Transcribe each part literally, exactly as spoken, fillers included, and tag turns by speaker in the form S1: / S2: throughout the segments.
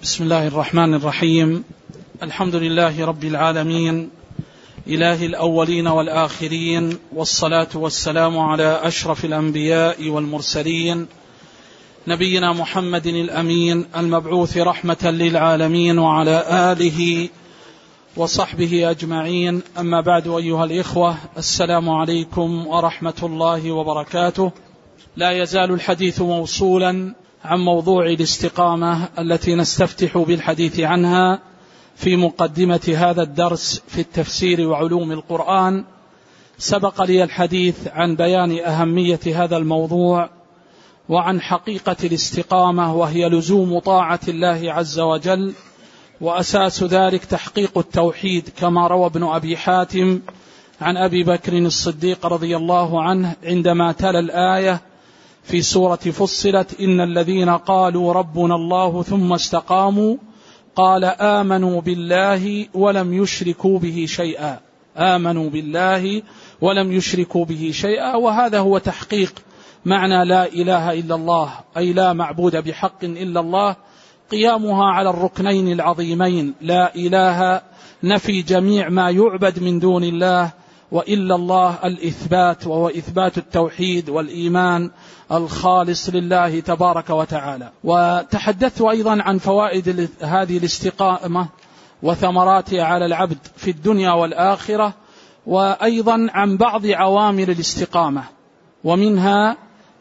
S1: بسم الله الرحمن الرحيم. الحمد لله رب العالمين، إله الأولين والآخرين، والصلاة والسلام على أشرف الأنبياء والمرسلين، نبينا محمد الأمين المبعوث رحمة للعالمين، وعلى آله وصحبه أجمعين. أما بعد، أيها الإخوة، السلام عليكم ورحمة الله وبركاته. لا يزال الحديث موصولا عن موضوع الاستقامة التي نستفتح بالحديث عنها في مقدمة هذا الدرس في التفسير وعلوم القرآن. سبق لي الحديث عن بيان أهمية هذا الموضوع وعن حقيقة الاستقامة، وهي لزوم طاعة الله عز وجل، وأساس ذلك تحقيق التوحيد، كما روى ابن أبي حاتم عن أبي بكر الصديق رضي الله عنه عندما تلا الآية في سورة فصلت: إن الذين قالوا ربنا الله ثم استقاموا قال آمنوا بالله ولم يشركوا به شيئا آمنوا بالله ولم يشركوا به شيئا وهذا هو تحقيق معنى لا إله إلا الله، أي لا معبود بحق إلا الله، قيامها على الركنين العظيمين: لا إله نفي جميع ما يعبد من دون الله، وإلا الله الإثبات، وهو إثبات التوحيد والإيمان الخالص لله تبارك وتعالى. وتحدثت أيضا عن فوائد هذه الاستقامة وثمراتها على العبد في الدنيا والآخرة، وأيضا عن بعض عوامل الاستقامة، ومنها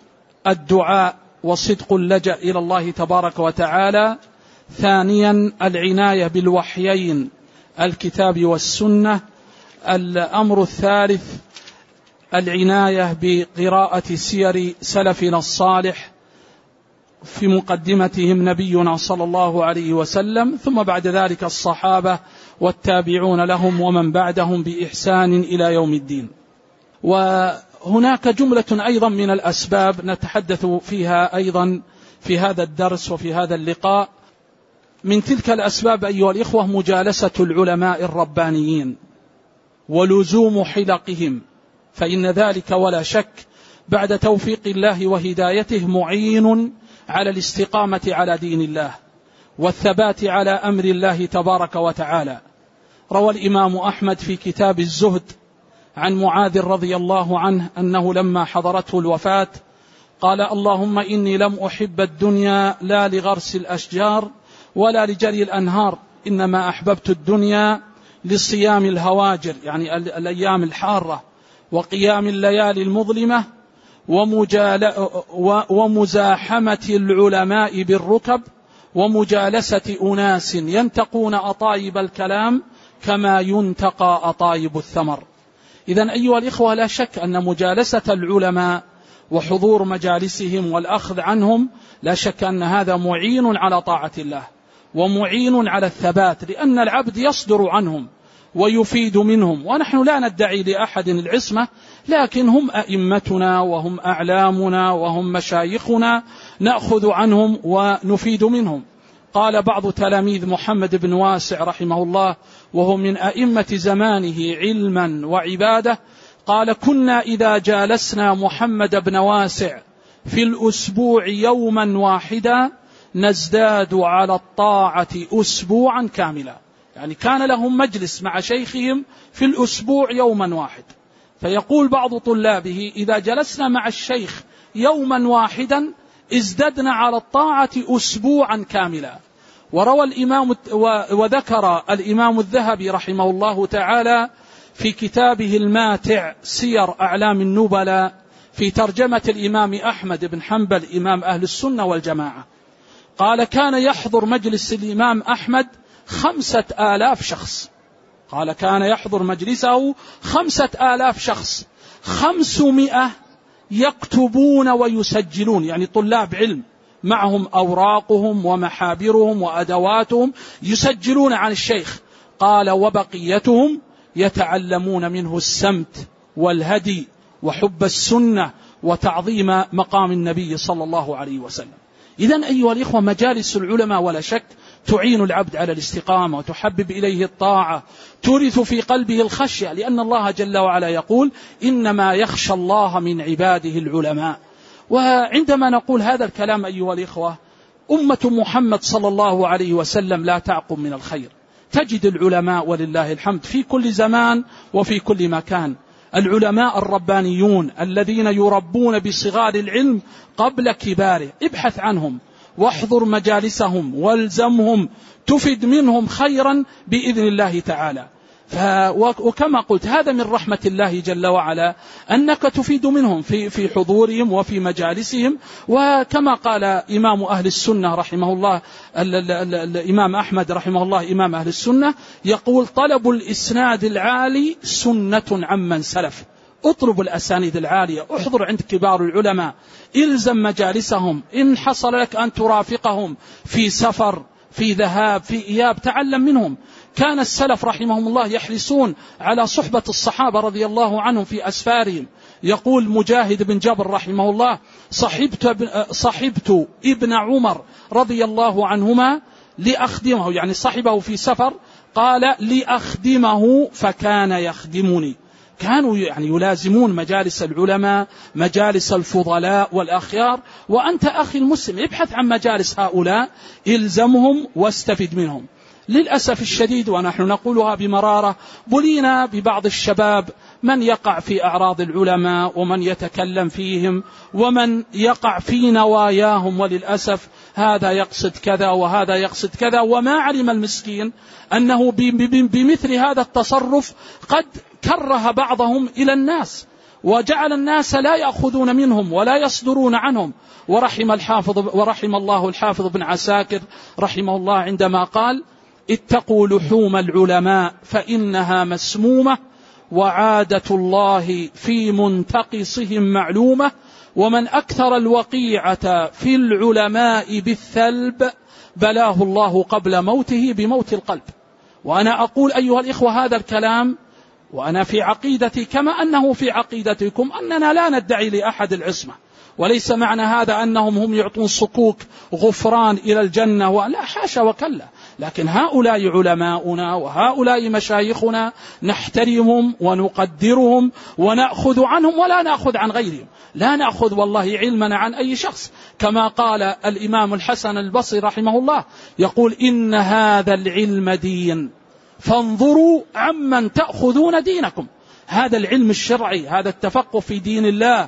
S1: الدعاء وصدق اللجأ إلى الله تبارك وتعالى. ثانيا العناية بالوحيين الكتاب والسنة. الأمر الثالث العناية بقراءة سير سلفنا الصالح، في مقدمتهم نبينا صلى الله عليه وسلم، ثم بعد ذلك الصحابة والتابعون لهم ومن بعدهم بإحسان إلى يوم الدين. وهناك جملة أيضا من الأسباب نتحدث فيها أيضا في هذا الدرس وفي هذا اللقاء. من تلك الأسباب أيها الإخوة مجالسة العلماء الربانيين ولزوم حلقهم، فإن ذلك ولا شك بعد توفيق الله وهدايته معين على الاستقامة على دين الله والثبات على أمر الله تبارك وتعالى. روى الإمام أحمد في كتاب الزهد عن معاذ رضي الله عنه أنه لما حضرته الوفاة قال: اللهم إني لم أحب الدنيا لا لغرس الأشجار ولا لجري الأنهار، إنما أحببت الدنيا لصيام الهواجر، يعني الأيام الحارة، وقيام الليالي المظلمة، ومزاحمة العلماء بالركب، ومجالسة أناس ينتقون أطايب الكلام كما ينتقى أطايب الثمر. إذن أيها الإخوة، لا شك أن مجالسة العلماء وحضور مجالسهم والأخذ عنهم لا شك أن هذا معين على طاعة الله ومعين على الثبات، لأن العبد يصدر عنهم ويفيد منهم. ونحن لا ندعي لأحد العصمة، لكن هم أئمتنا وهم أعلامنا وهم مشايخنا، نأخذ عنهم ونفيد منهم. قال بعض تلاميذ محمد بن واسع رحمه الله، وهو من أئمة زمانه علما وعبادة، قال: كنا إذا جالسنا محمد بن واسع في الأسبوع يوما واحدا نزداد على الطاعة أسبوعا كاملا. يعني كان لهم مجلس مع شيخهم في الأسبوع يوما واحد. فيقول بعض طلابه: إذا جلسنا مع الشيخ يوما واحدا ازددنا على الطاعة أسبوعا كاملا. وروى الإمام وذكر الإمام الذهبي رحمه الله تعالى في كتابه الماتع سير أعلام النبلاء في ترجمة الإمام أحمد بن حنبل إمام أهل السنة والجماعة، قال: كان يحضر مجلس الإمام أحمد خمسة آلاف شخص. قال: كان يحضر مجلسه خمسة آلاف شخص، خمسمائة يكتبون ويسجلون، يعني طلاب علم معهم أوراقهم ومحابرهم وأدواتهم يسجلون عن الشيخ. قال: وبقيتهم يتعلمون منه السمت والهدي وحب السنة وتعظيم مقام النبي صلى الله عليه وسلم. إذن أيها الإخوة، مجالس العلماء ولا شك تعين العبد على الاستقامة وتحبب إليه الطاعة، تورث في قلبه الخشية، لأن الله جل وعلا يقول: إنما يخشى الله من عباده العلماء. وعندما نقول هذا الكلام أيها الإخوة أمة محمد صلى الله عليه وسلم لا تعقم من الخير. تجد العلماء ولله الحمد في كل زمان وفي كل مكان، العلماء الربانيون الذين يربون بصغار العلم قبل كباره. ابحث عنهم واحضر مجالسهم والزمهم، تفد منهم خيرا بإذن الله تعالى. وكما قلت هذا من رحمة الله جل وعلا أنك تفيد منهم في في حضورهم وفي مجالسهم. وكما قال إمام أهل السنة رحمه الله الإمام أحمد رحمه الله إمام أهل السنة، يقول: طلب الإسناد العالي سنة عمن سلف. اطلب الأسانيد العالية، احضر عند كبار العلماء، إلزم مجالسهم، إن حصل لك أن ترافقهم في سفر في ذهاب في إياب تعلم منهم. كان السلف رحمهم الله يحرصون على صحبة الصحابة رضي الله عنهم في أسفارهم. يقول مجاهد بن جبر رحمه الله: صحبت, صحبت ابن عمر رضي الله عنهما لأخدمه، يعني صحبه في سفر، قال: لأخدمه فكان يخدمني. كانوا يعني يلازمون مجالس العلماء، مجالس الفضلاء والأخيار. وأنت أخي المسلم ابحث عن مجالس هؤلاء، إلزمهم واستفد منهم. للأسف الشديد ونحن نقولها بمرارة، بلينا ببعض الشباب من يقع في أعراض العلماء ومن يتكلم فيهم ومن يقع في نواياهم، وللأسف هذا يقصد كذا وهذا يقصد كذا، وما علم المسكين أنه بمثل هذا التصرف قد كره بعضهم إلى الناس وجعل الناس لا يأخذون منهم ولا يصدرون عنهم. ورحم الحافظ ورحم الله الحافظ بن عساكر رحمه الله عندما قال: اتقوا لحوم العلماء فإنها مسمومة، وعادة الله في منتقصهم معلومة، ومن أكثر الوقيعة في العلماء بالثلب بلاه الله قبل موته بموت القلب. وأنا أقول أيها الإخوة هذا الكلام وأنا في عقيدتي كما أنه في عقيدتكم أننا لا ندعي لأحد العصمة، وليس معنى هذا أنهم هم يعطون صكوك غفران إلى الجنة، ولا حاشا وكلا. لكن هؤلاء علماؤنا وهؤلاء مشايخنا نحترمهم ونقدرهم ونأخذ عنهم ولا نأخذ عن غيرهم. لا نأخذ والله علمنا عن أي شخص، كما قال الإمام الحسن البصري رحمه الله، يقول: إن هذا العلم دين فانظروا عمن تأخذون دينكم. هذا العلم الشرعي، هذا التفقه في دين الله،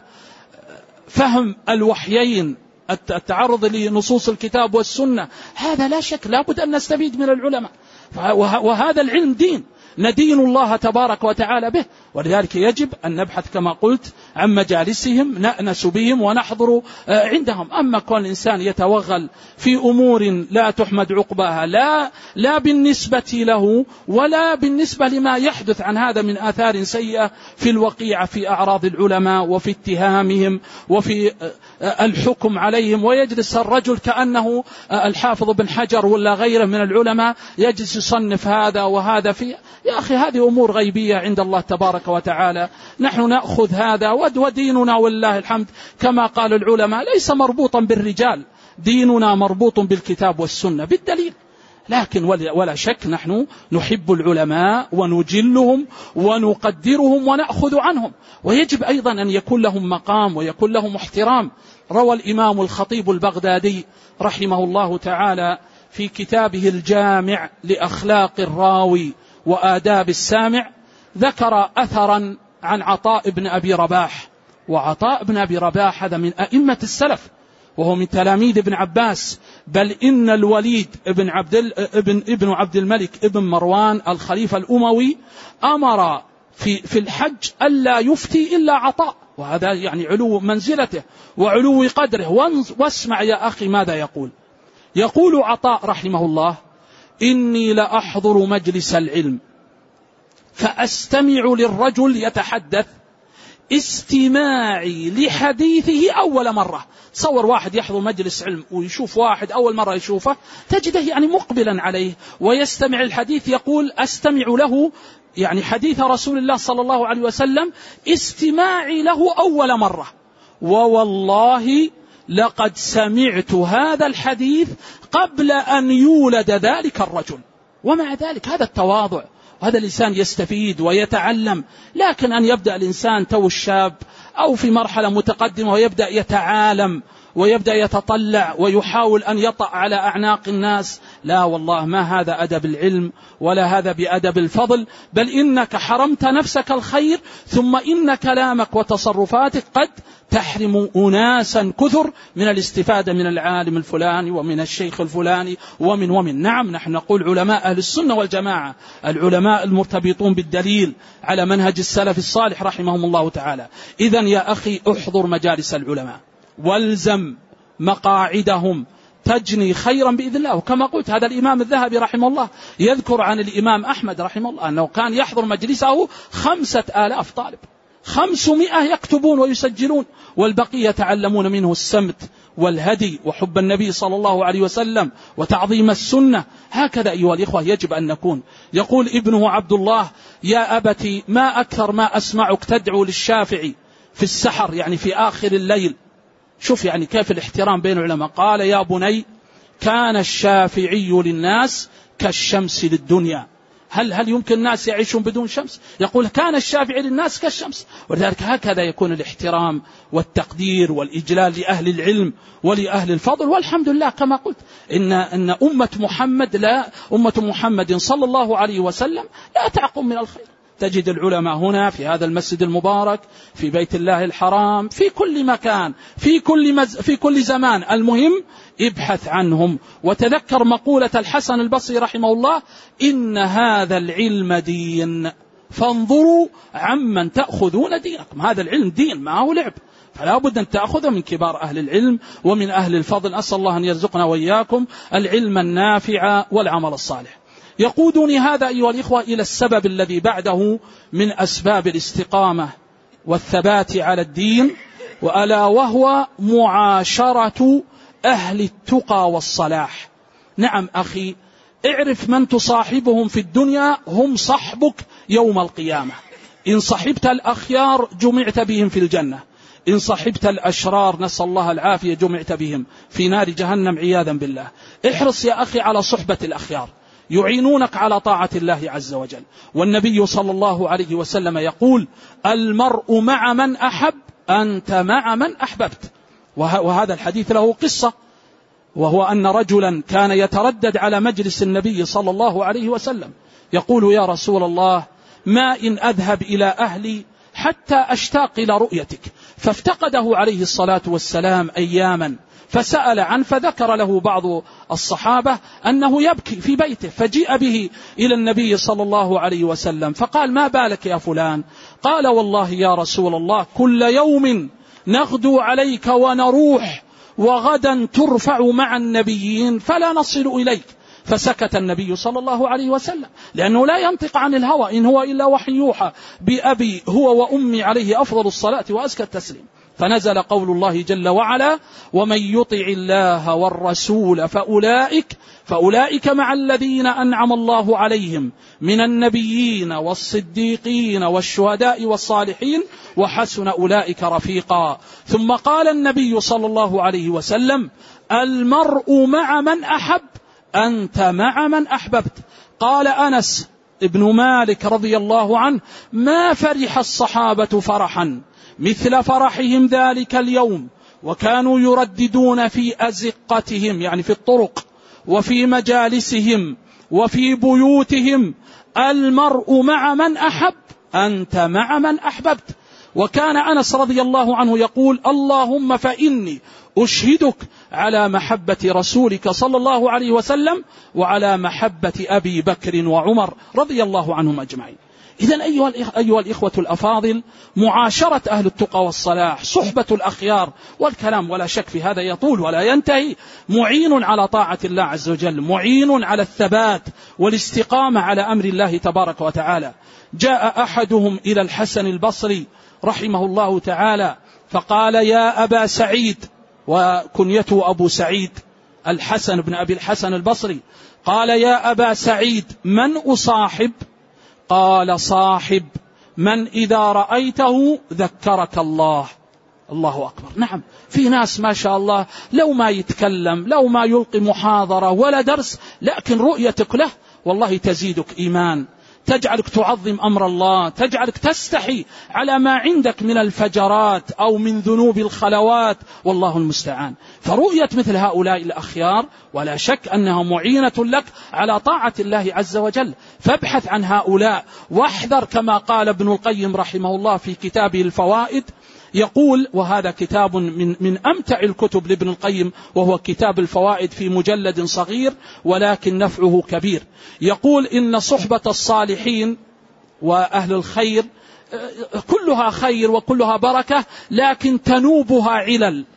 S1: فهم الوحيين، التعرض لنصوص الكتاب والسنة، هذا لا شك لابد أن نستفيد من العلماء. وهذا العلم دين ندين الله تبارك وتعالى به، ولذلك يجب أن نبحث كما قلت عن مجالسهم، نأنس بهم ونحضر عندهم. أما كون الإنسان يتوغل في أمور لا تحمد عقباها، لا, لا بالنسبة له ولا بالنسبة لما يحدث عن هذا من آثار سيئة في الوقيعة في أعراض العلماء وفي اتهامهم وفي الحكم عليهم، ويجلس الرجل كأنه الحافظ بن حجر ولا غيره من العلماء يجلس يصنف هذا وهذا في. يا أخي هذه أمور غيبية عند الله تبارك وتعالى، نحن نأخذ هذا. وديننا والله الحمد كما قال العلماء ليس مربوطا بالرجال، ديننا مربوط بالكتاب والسنة بالدليل. لكن ولا شك نحن نحب العلماء ونجلهم ونقدرهم ونأخذ عنهم، ويجب أيضا أن يكون لهم مقام ويكون لهم احترام. روى الإمام الخطيب البغدادي رحمه الله تعالى في كتابه الجامع لأخلاق الراوي وآداب السامع، ذكر أثرا عن عطاء بن أبي رباح. وعطاء بن أبي رباح هذا من أئمة السلف، وهو من تلاميذ ابن عباس، بل إن الوليد ابن عبد, ابن, ابن عبد الملك ابن مروان الخليفة الأموي أمر في, في الحج ألا يفتي إلا عطاء، وهذا يعني علو منزلته وعلو قدره. واسمع يا أخي ماذا يقول. يقول عطاء رحمه الله: إني لأحضر مجلس العلم فأستمع للرجل يتحدث استماعي لحديثه أول مرة. تصور واحد يحضر مجلس علم ويشوف واحد أول مرة يشوفه، تجده يعني مقبلا عليه ويستمع الحديث، يقول أستمع له يعني حديث رسول الله صلى الله عليه وسلم استماعي له أول مرة، ووالله لقد سمعت هذا الحديث قبل أن يولد ذلك الرجل. ومع ذلك هذا التواضع، وهذا الإنسان يستفيد ويتعلم. لكن أن يبدأ الإنسان تو الشاب أو في مرحلة متقدمة ويبدأ يتعالم ويبدأ يتطلع ويحاول أن يطأ على أعناق الناس. لا والله، ما هذا أدب العلم ولا هذا بأدب الفضل، بل إنك حرمت نفسك الخير، ثم إن كلامك وتصرفاتك قد تحرم أناسا كثر من الاستفادة من العالم الفلاني ومن الشيخ الفلاني ومن ومن نعم، نحن نقول علماء أهل السنة والجماعة، العلماء المرتبطون بالدليل على منهج السلف الصالح رحمهم الله تعالى. إذن يا أخي احضر مجالس العلماء والزم مقاعدهم، تجني خيرا بإذن الله. وكما قلت، هذا الإمام الذهبي رحمه الله يذكر عن الإمام أحمد رحمه الله أنه كان يحضر مجلسه خمسة آلاف طالب، خمسمائة يكتبون ويسجلون، والبقية يتعلمون منه السمت والهدي وحب النبي صلى الله عليه وسلم وتعظيم السنة. هكذا أيها الإخوة يجب أن نكون. يقول ابنه عبد الله: يا أبتي، ما أكثر ما أسمعك تدعو للشافعي في السحر، يعني في آخر الليل. شوف يعني كيف الاحترام بين العلماء. قال: يا بني، كان الشافعي للناس كالشمس للدنيا. هل هل يمكن الناس يعيشون بدون شمس؟ يقول كان الشافعي للناس كالشمس. ولذلك هكذا يكون الاحترام والتقدير والإجلال لأهل العلم ولأهل الفضل. والحمد لله كما قلت إن إن أمة محمد لا أمة محمد صلى الله عليه وسلم لا تعقم من الخير. تجد العلماء هنا في هذا المسجد المبارك، في بيت الله الحرام، في كل مكان، في كل مز... في كل زمان. المهم ابحث عنهم، وتذكر مقولة الحسن البصري رحمه الله: إن هذا العلم دين فانظروا عمن تأخذون دينكم. هذا العلم دين، ما هو لعب، فلا بد أن تأخذه من كبار أهل العلم ومن أهل الفضل. أسأل الله أن يرزقنا وإياكم العلم النافع والعمل الصالح. يقودني هذا أيها الإخوة إلى السبب الذي بعده من أسباب الاستقامة والثبات على الدين، وألا وهو معاشرة أهل التقى والصلاح. نعم أخي، اعرف من تصاحبهم في الدنيا هم صحبك يوم القيامة. إن صحبت الأخيار جمعت بهم في الجنة، إن صحبت الأشرار نسأل الله العافية جمعت بهم في نار جهنم عياذا بالله. احرص يا أخي على صحبة الأخيار، يعينونك على طاعة الله عز وجل. والنبي صلى الله عليه وسلم يقول: المرء مع من أحب، أنت مع من أحببت. وهذا الحديث له قصة، وهو أن رجلا كان يتردد على مجلس النبي صلى الله عليه وسلم يقول: يا رسول الله، ما إن أذهب إلى أهلي حتى أشتاق إلى رؤيتك. فافتقده عليه الصلاة والسلام أياما، فسأل عنه، فذكر له بعض الصحابة أنه يبكي في بيته، فجيء به إلى النبي صلى الله عليه وسلم فقال: ما بالك يا فلان؟ قال: والله يا رسول الله، كل يوم نغدو عليك ونروح، وغدا ترفع مع النبيين فلا نصل إليك. فسكت النبي صلى الله عليه وسلم، لأنه لا ينطق عن الهوى، إن هو إلا وحي يوحى، بأبي هو وأمي عليه أفضل الصلاة وأزكى التسليم. فنزل قول الله جل وعلا: ومن يطع الله والرسول فأولئك فأولئك مع الذين أنعم الله عليهم من النبيين والصديقين والشهداء والصالحين وحسن أولئك رفيقا. ثم قال النبي صلى الله عليه وسلم: المرء مع من أحب، أنت مع من أحببت. قال أنس ابن مالك رضي الله عنه: ما فرح الصحابة فرحا مثل فرحهم ذلك اليوم، وكانوا يرددون في أزقتهم، يعني في الطرق وفي مجالسهم وفي بيوتهم: المرء مع من أحب، أنت مع من أحببت. وكان أنس رضي الله عنه يقول: اللهم فإني أشهدك على محبة رسولك صلى الله عليه وسلم وعلى محبة أبي بكر وعمر رضي الله عنهم أجمعين. إذن أيها أيها الإخوة الأفاضل، معاشرة أهل التقى والصلاح، صحبة الأخيار، والكلام ولا شك في هذا يطول ولا ينتهي، معين على طاعة الله عز وجل، معين على الثبات والاستقامة على أمر الله تبارك وتعالى. جاء أحدهم إلى الحسن البصري رحمه الله تعالى فقال: يا أبا سعيد، وكنيته أبو سعيد الحسن بن أبي الحسن البصري، قال: يا أبا سعيد، من أصاحب؟ قال: صاحب من إذا رأيته ذكرك الله. الله أكبر. نعم، في ناس ما شاء الله لو ما يتكلم، لو ما يلقي محاضرة ولا درس، لكن رؤيتك له والله تزيدك إيمان، تجعلك تعظم أمر الله، تجعلك تستحي على ما عندك من الفجرات أو من ذنوب الخلوات، والله المستعان. فرؤية مثل هؤلاء الأخيار ولا شك أنها معينة لك على طاعة الله عز وجل، فابحث عن هؤلاء واحذر، كما قال ابن القيم رحمه الله في كتابه الفوائد، يقول، وهذا كتاب من, من أمتع الكتب لابن القيم، وهو كتاب الفوائد في مجلد صغير ولكن نفعه كبير. يقول إن صحبة الصالحين وأهل الخير كلها خير وكلها بركة، لكن تنوبها علل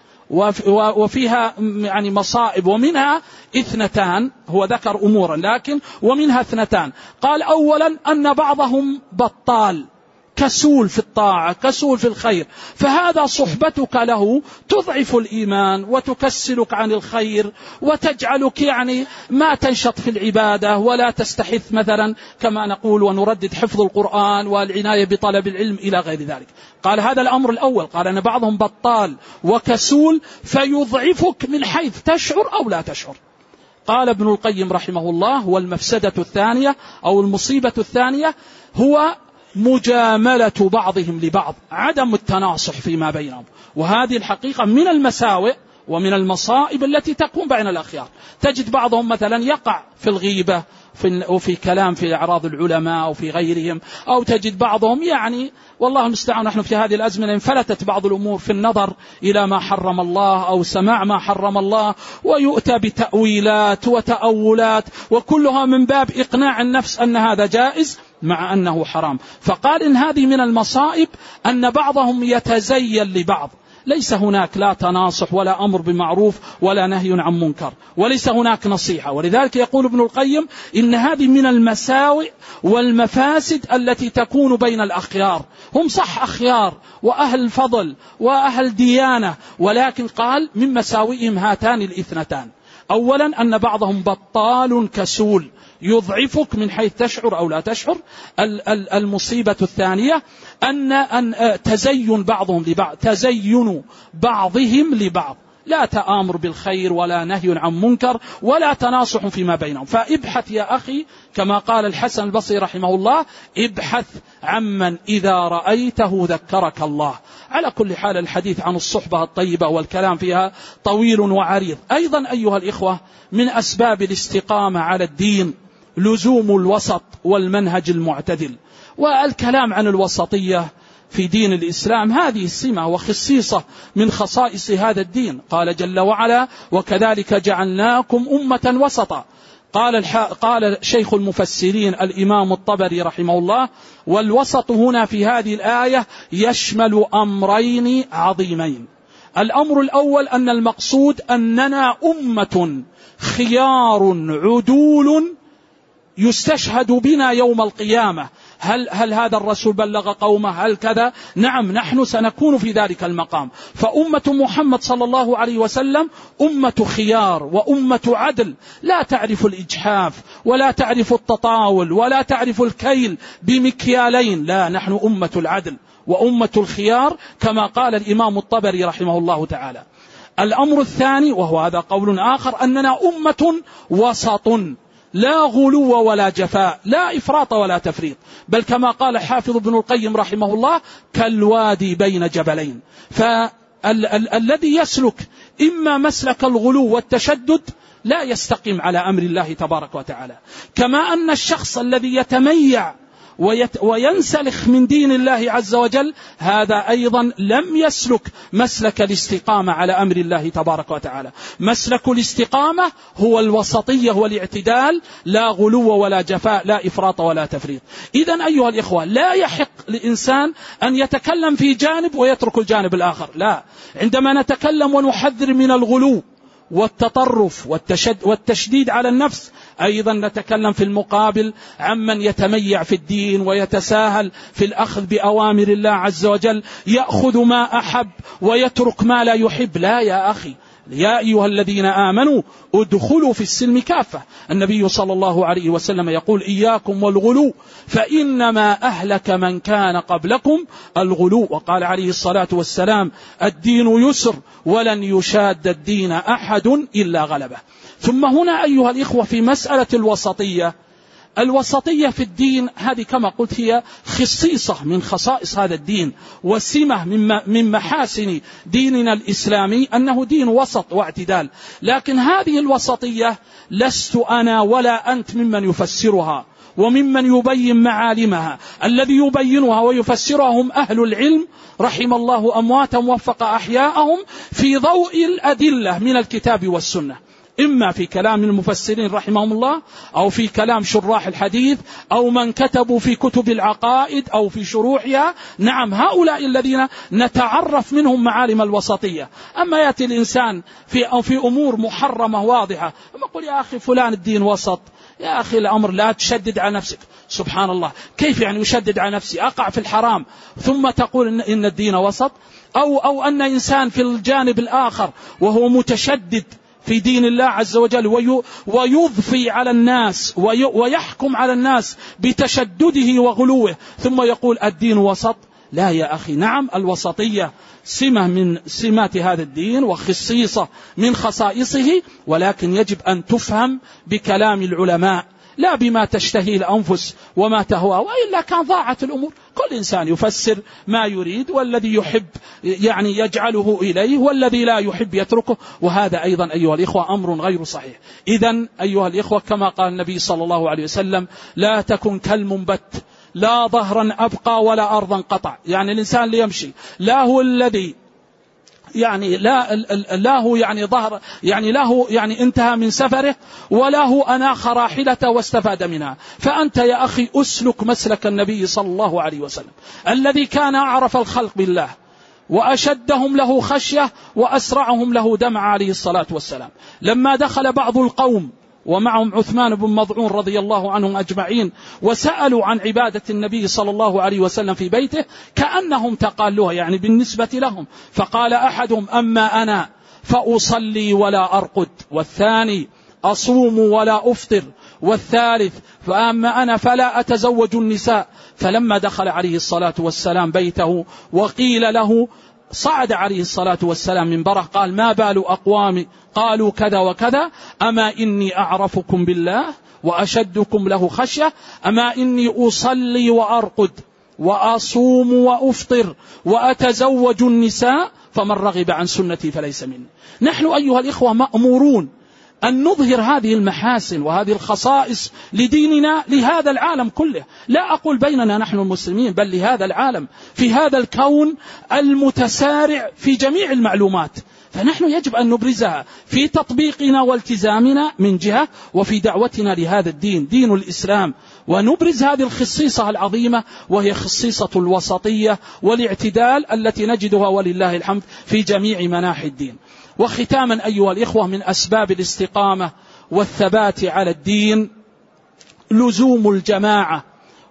S1: وفيها يعني مصائب، ومنها اثنتان، هو ذكر أمورا لكن ومنها اثنتان. قال أولا أن بعضهم بطال، كسول في الطاعة، كسول في الخير، فهذا صحبتك له تضعف الإيمان وتكسلك عن الخير وتجعلك يعني ما تنشط في العبادة ولا تستحث مثلا كما نقول ونردد حفظ القرآن والعناية بطلب العلم إلى غير ذلك. قال هذا الأمر الأول، قال أن بعضهم بطال وكسول فيضعفك من حيث تشعر أو لا تشعر. قال ابن القيم رحمه الله والمفسدة الثانية أو المصيبة الثانية هو مجاملة بعضهم لبعض، عدم التناصح فيما بينهم، وهذه الحقيقة من المساوئ ومن المصائب التي تكون بين الأخيار. تجد بعضهم مثلا يقع في الغيبة وفي كلام في أعراض العلماء أو في غيرهم، أو تجد بعضهم يعني والله المستعان نحن في هذه الأزمنة انفلتت بعض الأمور في النظر إلى ما حرم الله أو سماع ما حرم الله، ويؤتى بتأويلات وتأولات وكلها من باب إقناع النفس أن هذا جائز مع أنه حرام. فقال إن هذه من المصائب أن بعضهم يتزين لبعض، ليس هناك لا تناصح ولا أمر بمعروف ولا نهي عن منكر، وليس هناك نصيحة. ولذلك يقول ابن القيم إن هذه من المساوئ والمفاسد التي تكون بين الأخيار. هم صح أخيار وأهل فضل وأهل ديانة، ولكن قال من مساوئهم هاتان الاثنتان، أولا أن بعضهم بطال كسول يضعفك من حيث تشعر أو لا تشعر. المصيبة الثانية أن, أن تزين بعضهم لبعض، تزين بعضهم لبعض، لا تآمر بالخير ولا نهي عن منكر ولا تناصح فيما بينهم. فابحث يا أخي كما قال الحسن البصري رحمه الله، ابحث عمن إذا رأيته ذكرك الله. على كل حال الحديث عن الصحبة الطيبة والكلام فيها طويل وعريض. أيضا أيها الإخوة من أسباب الاستقامة على الدين لزوم الوسط والمنهج المعتدل، والكلام عن الوسطية في دين الإسلام هذه السمة وخصيصة من خصائص هذا الدين. قال جل وعلا وكذلك جعلناكم أمة وسطا. قال, الح... قال شيخ المفسرين الإمام الطبري رحمه الله والوسط هنا في هذه الآية يشمل أمرين عظيمين. الأمر الأول أن المقصود أننا أمة خيار عدول يستشهد بنا يوم القيامة. هل, هل هذا الرسول بلغ قومه؟ هل كذا؟ نعم، نحن سنكون في ذلك المقام. فأمة محمد صلى الله عليه وسلم أمة خيار وأمة عدل، لا تعرف الإجحاف ولا تعرف التطاول ولا تعرف الكيل بمكيالين، لا، نحن أمة العدل وأمة الخيار كما قال الإمام الطبري رحمه الله تعالى. الأمر الثاني وهو هذا قول آخر أننا أمة وسط، لا غلو ولا جفاء، لا إفراط ولا تفريط، بل كما قال حافظ ابن القيم رحمه الله كالوادي بين جبلين. فالذي يسلك إما مسلك الغلو والتشدد لا يستقيم على أمر الله تبارك وتعالى، كما أن الشخص الذي يتميع وينسلخ من دين الله عز وجل هذا أيضا لم يسلك مسلك الاستقامة على أمر الله تبارك وتعالى. مسلك الاستقامة هو الوسطية والاعتدال، لا غلو ولا جفاء، لا إفراط ولا تفريط. إذن أيها الإخوة لا يحق لإنسان أن يتكلم في جانب ويترك الجانب الآخر، لا. عندما نتكلم ونحذر من الغلو والتطرف والتشديد على النفس، أيضا نتكلم في المقابل عمن يتميع في الدين ويتساهل في الأخذ بأوامر الله عز وجل، يأخذ ما أحب ويترك ما لا يحب. لا يا أخي، يا أيها الذين آمنوا ادخلوا في السلم كافة. النبي صلى الله عليه وسلم يقول إياكم والغلو فإنما أهلك من كان قبلكم الغلو. وقال عليه الصلاة والسلام الدين يسر ولن يشاد الدين أحد إلا غلبه. ثم هنا أيها الإخوة في مسألة الوسطية الوسطية في الدين هذه كما قلت هي خصيصة من خصائص هذا الدين، وسمة من محاسن ديننا الإسلامي أنه دين وسط واعتدال. لكن هذه الوسطية لست أنا ولا أنت ممن يفسرها وممن يبين معالمها. الذي يبينها ويفسرها هم أهل العلم رحم الله أمواتهم وفق أحياءهم في ضوء الأدلة من الكتاب والسنة، إما في كلام المفسرين رحمهم الله، أو في كلام شراح الحديث، أو من كتبوا في كتب العقائد أو في شروحها. نعم، هؤلاء الذين نتعرف منهم معالم الوسطية. أما يأتي الإنسان في, أو في أمور محرمة واضحة ثم يقول يا أخي فلان الدين وسط، يا أخي الأمر لا تشدد على نفسك. سبحان الله، كيف يعني يشدد على نفسي؟ أقع في الحرام ثم تقول إن, إن الدين وسط؟ أو, أو أن إنسان في الجانب الآخر وهو متشدد في دين الله عز وجل ويضفي على الناس ويحكم على الناس بتشدده وغلوه ثم يقول الدين وسط. لا يا أخي، نعم الوسطية سمة من سمات هذا الدين وخصيصة من خصائصه، ولكن يجب أن تفهم بكلام العلماء لا بما تشتهي الأنفس وما تهوى، وإلا كان ضاعت الأمور. كل إنسان يفسر ما يريد، والذي يحب يعني يجعله إليه والذي لا يحب يتركه، وهذا أيضا أيها الإخوة أمر غير صحيح. إذن أيها الإخوة كما قال النبي صلى الله عليه وسلم لا تكن كالمنبت لا ظهرا أبقى ولا أرضا قطع. يعني الإنسان اللي يمشي لا هو الذي يعني لا لا هو يعني ظهر يعني له يعني انتهى من سفره، ولا هو أناخ راحلته واستفاد منها. فأنت يا أخي أسلك مسلك النبي صلى الله عليه وسلم الذي كان أعرف الخلق بالله وأشدهم له خشية وأسرعهم له دمع عليه الصلاة والسلام. لما دخل بعض القوم ومعهم عثمان بن مظعون رضي الله عنهم أجمعين وسألوا عن عبادة النبي صلى الله عليه وسلم في بيته كأنهم تقالوها يعني بالنسبة لهم، فقال أحدهم أما أنا فأصلي ولا أرقد، والثاني أصوم ولا أفطر، والثالث فأما أنا فلا أتزوج النساء. فلما دخل عليه الصلاة والسلام بيته وقيل له صعد عليه الصلاة والسلام من بره قال ما بال أقوام قالوا كذا وكذا، أما إني أعرفكم بالله وأشدكم له خشية، أما إني أصلي وأرقد وأصوم وأفطر وأتزوج النساء، فمن رغب عن سنتي فليس مني. نحن أيها الإخوة مأمورون أن نظهر هذه المحاسن وهذه الخصائص لديننا لهذا العالم كله، لا أقول بيننا نحن المسلمين بل لهذا العالم في هذا الكون المتسارع في جميع المعلومات. فنحن يجب أن نبرزها في تطبيقنا والتزامنا من جهة، وفي دعوتنا لهذا الدين دين الإسلام، ونبرز هذه الخصيصة العظيمة وهي خصيصة الوسطية والاعتدال التي نجدها ولله الحمد في جميع مناحي الدين. وختاما أيها الإخوة، من أسباب الاستقامة والثبات على الدين لزوم الجماعة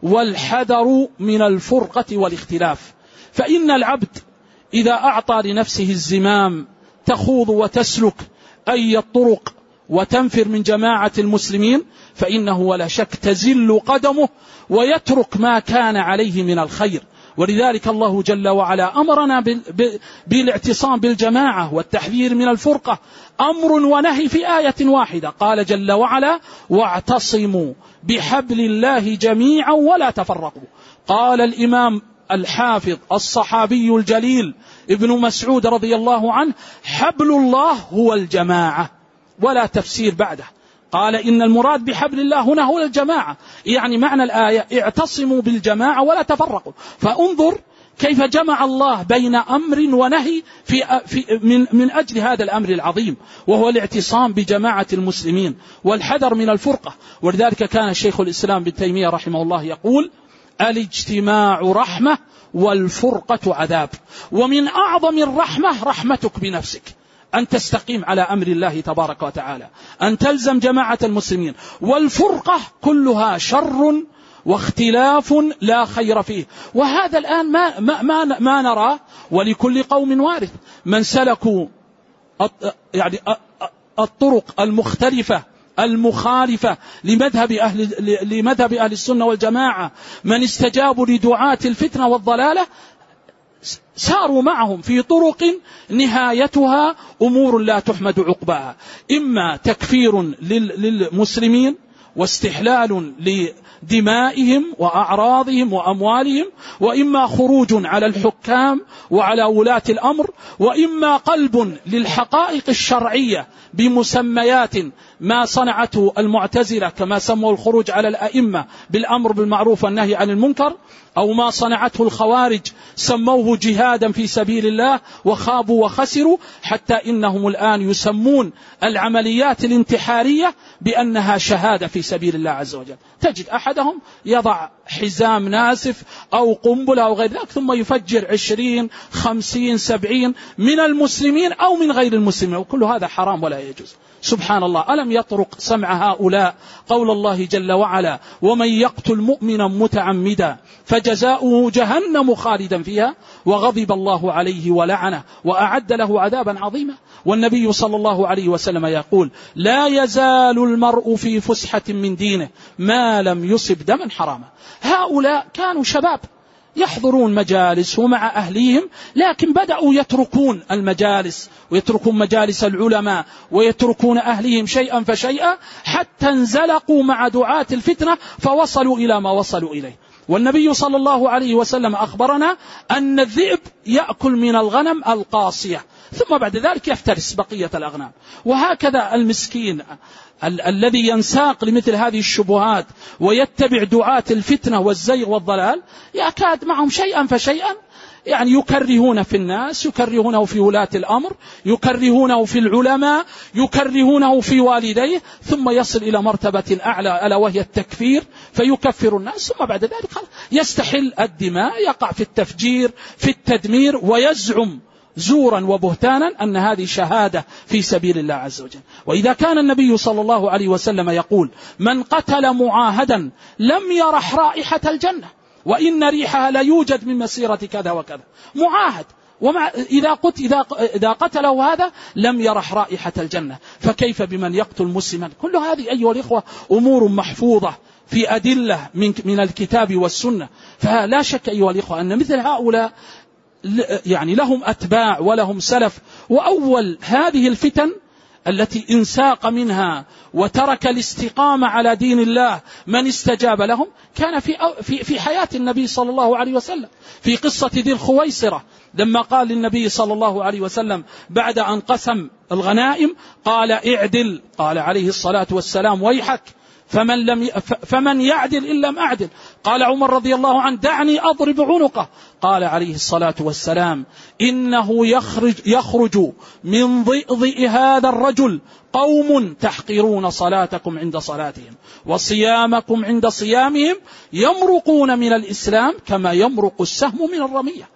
S1: والحذر من الفرقة والاختلاف. فإن العبد إذا أعطى لنفسه الزمام تخوض وتسلك أي الطرق وتنفر من جماعة المسلمين، فإنه ولا شك تزل قدمه ويترك ما كان عليه من الخير. ولذلك الله جل وعلا أمرنا بالاعتصام بالجماعة والتحذير من الفرقة، أمر ونهي في آية واحدة. قال جل وعلا واعتصموا بحبل الله جميعا ولا تفرقوا. قال الإمام الحافظ الصحابي الجليل ابن مسعود رضي الله عنه حبل الله هو الجماعة، ولا تفسير بعده. قال إن المراد بحبل الله هنا هو الجماعة، يعني معنى الآية اعتصموا بالجماعة ولا تفرقوا. فانظر كيف جمع الله بين أمر ونهي في في من من أجل هذا الأمر العظيم، وهو الاعتصام بجماعة المسلمين والحذر من الفرقة. ولذلك كان شيخ الإسلام ابن تيمية رحمه الله يقول الاجتماع رحمة والفرقة عذاب. ومن أعظم الرحمة رحمتك بنفسك، أن تستقيم على أمر الله تبارك وتعالى، أن تلزم جماعة المسلمين. والفرقة كلها شر واختلاف لا خير فيه، وهذا الآن ما, ما, ما, ما نرى. ولكل قوم وارث، من سلكوا يعني الطرق المختلفة المخالفة لمذهب أهل, لمذهب أهل السنة والجماعة، من استجابوا لدعاة الفتنة والضلالة ساروا معهم في طرق نهايتها أمور لا تحمد عقباها، إما تكفير للمسلمين واستحلال لدمائهم وأعراضهم وأموالهم، وإما خروج على الحكام وعلى ولاة الأمر، وإما قلب للحقائق الشرعية بمسميات ما صنعته المعتزلة كما سموا الخروج على الأئمة بالأمر بالمعروف والنهي عن المنكر، أو ما صنعته الخوارج سموه جهادا في سبيل الله وخابوا وخسروا، حتى إنهم الآن يسمون العمليات الانتحارية بأنها شهادة في سبيل الله عز وجل. تجد أحدهم يضع حزام ناسف أو قنبلة أو غير ذلك ثم يفجر عشرين خمسين سبعين من المسلمين أو من غير المسلمين، وكل هذا حرام ولا يجوز. سبحان الله، ألم يطرق سمع هؤلاء قول الله جل وعلا: ومن يقتل مؤمنا متعمدا فجزاؤه جهنم خالدا فيها وغضب الله عليه ولعنه وأعد له عذابا عظيما. والنبي صلى الله عليه وسلم يقول: لا يزال المرء في فسحة من دينه ما لم يصب دما حراما. هؤلاء كانوا شباب يحضرون مجالس ومع أهليهم، لكن بدأوا يتركون المجالس ويتركون مجالس العلماء ويتركون أهليهم شيئا فشيئا، حتى انزلقوا مع دعاة الفتنة فوصلوا إلى ما وصلوا إليه. والنبي صلى الله عليه وسلم أخبرنا أن الذئب يأكل من الغنم القاصية ثم بعد ذلك يفترس بقية الأغنام. وهكذا المسكين ال- الذي ينساق لمثل هذه الشبهات ويتبع دعاة الفتنة والزيغ والضلال يكاد معهم شيئا فشيئا يعني يكرهون في الناس، يكرهونه في ولاة الأمر، يكرهونه في العلماء، يكرهونه في والديه، ثم يصل إلى مرتبة أعلى ألا وهي التكفير، فيكفر الناس، ثم بعد ذلك يستحل الدماء، يقع في التفجير في التدمير، ويزعم زورا وبهتانا أن هذه شهادة في سبيل الله عز وجل. وإذا كان النبي صلى الله عليه وسلم يقول: من قتل معاهدا لم يرح رائحة الجنة وإن ريحها لا يوجد من مسيرة كذا وكذا، معاهد، ومع إذا قتل إذا إذا قتله هذا لم يرح رائحة الجنة، فكيف بمن يقتل مسلما؟ كل هذه أيها الإخوة أمور محفوظة في أدلة من من الكتاب والسنة. فلا شك أيها الإخوة أن مثل هؤلاء يعني لهم أتباع ولهم سلف. وأول هذه الفتن التي انساق منها وترك الاستقامة على دين الله من استجاب لهم كان في في في حياة النبي صلى الله عليه وسلم، في قصة ذي الخويصرة لما قال للنبي صلى الله عليه وسلم بعد أن قسم الغنائم قال: اعدل. قال عليه الصلاة والسلام: ويحك، فمن لم ي... فمن يعدل إن لم أعدل. قال عمر رضي الله عنه: دعني أضرب عنقه. قال عليه الصلاة والسلام: إنه يخرج, يخرج من ضئضئ هذا الرجل قوم تحقرون صلاتكم عند صلاتهم وصيامكم عند صيامهم، يمرقون من الإسلام كما يمرق السهم من الرمية.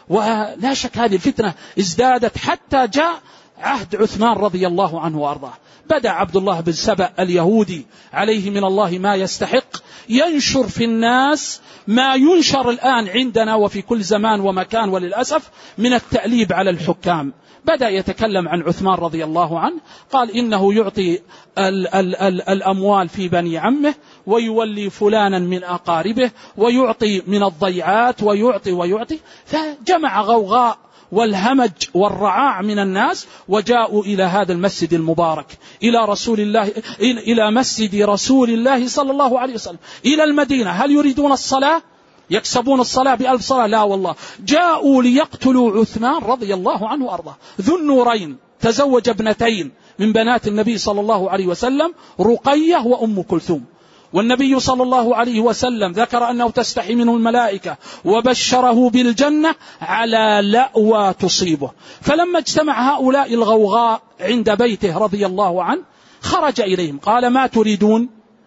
S1: ولا شك هذه الفتنة ازدادت حتى جاء عهد عثمان رضي الله عنه وأرضاه. بدأ عبد الله بن سبأ اليهودي عليه من الله ما يستحق ينشر في الناس ما ينشر الآن عندنا وفي كل زمان ومكان وللأسف من التأليب على الحكام. بدأ يتكلم عن عثمان رضي الله عنه، قال: إنه يعطي ال ال ال الأموال في بني عمه ويولي فلانا من أقاربه ويعطي من الضيعات ويعطي ويعطي. فجمع غوغاء والهمج والرعاع من الناس وجاءوا إلى هذا المسجد المبارك، إلى رسول الله، إلى مسجد رسول الله صلى الله عليه وسلم، إلى المدينة. هل يريدون الصلاة؟ يكسبون الصلاة بألف صلاة؟ لا والله، جاءوا ليقتلوا عثمان رضي الله عنه وأرضاه ذو النورين. تزوج ابنتين من بنات النبي صلى الله عليه وسلم، رقية وأم كلثوم. والنبي صلى الله عليه وسلم ذكر أنه تستحي منه الملائكة وبشره بالجنة على لأوى تصيبه. فلما اجتمع هؤلاء الغوغاء عند بيته رضي الله عنه خرج إليهم قال: ما تريدون؟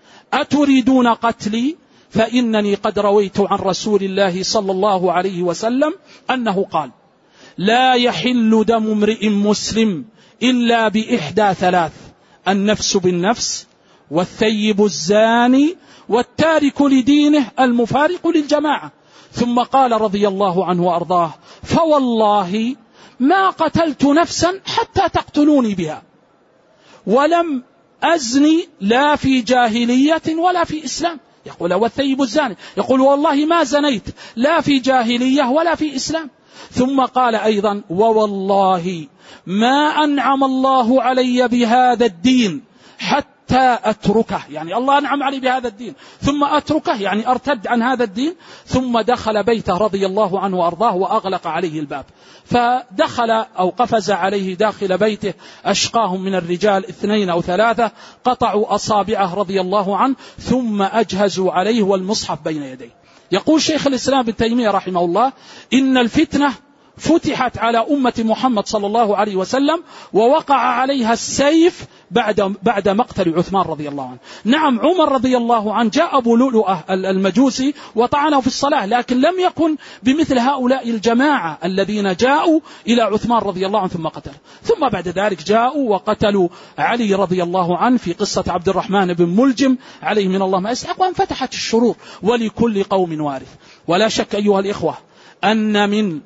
S1: أتريدون قتلي؟ فإنني قد رويت عن رسول الله صلى الله عليه وسلم أنه قال: لا يحل دم امرئ مسلم إلا بإحدى ثلاث: النفس بالنفس، والثيب الزاني، والتارك لدينه المفارق للجماعة. ثم قال رضي الله عنه وأرضاه: فوالله ما قتلت نفسا حتى تقتلوني بها، ولم أزني لا في جاهلية ولا في إسلام. يقول: والثيب الزاني، يقول: والله ما زنيت لا في جاهلية ولا في إسلام. ثم قال أيضا: ووالله ما أنعم الله علي بهذا الدين حتى حتى أتركه، يعني الله أنعم علي بهذا الدين ثم أتركه يعني أرتد عن هذا الدين. ثم دخل بيته رضي الله عنه وأرضاه وأغلق عليه الباب. فدخل أو قفز عليه داخل بيته أشقاهم من الرجال اثنين أو ثلاثة، قطعوا أصابعه رضي الله عنه ثم أجهزوا عليه والمصحف بين يديه. يقول شيخ الإسلام ابن تيمية رحمه الله: إن الفتنة فتحت على أمة محمد صلى الله عليه وسلم ووقع عليها السيف بعد بعد مقتل عثمان رضي الله عنه. نعم، عمر رضي الله عنه جاء أبو لؤلؤة المجوسي وطعنه في الصلاة، لكن لم يكن بمثل هؤلاء الجماعة الذين جاءوا إلى عثمان رضي الله عنه ثم قتله. ثم بعد ذلك جاءوا وقتلوا علي رضي الله عنه في قصة عبد الرحمن بن ملجم عليه من الله ما يستحق، وانفتحت الشرور ولكل قوم وارث. ولا شك أيها الإخوة أن من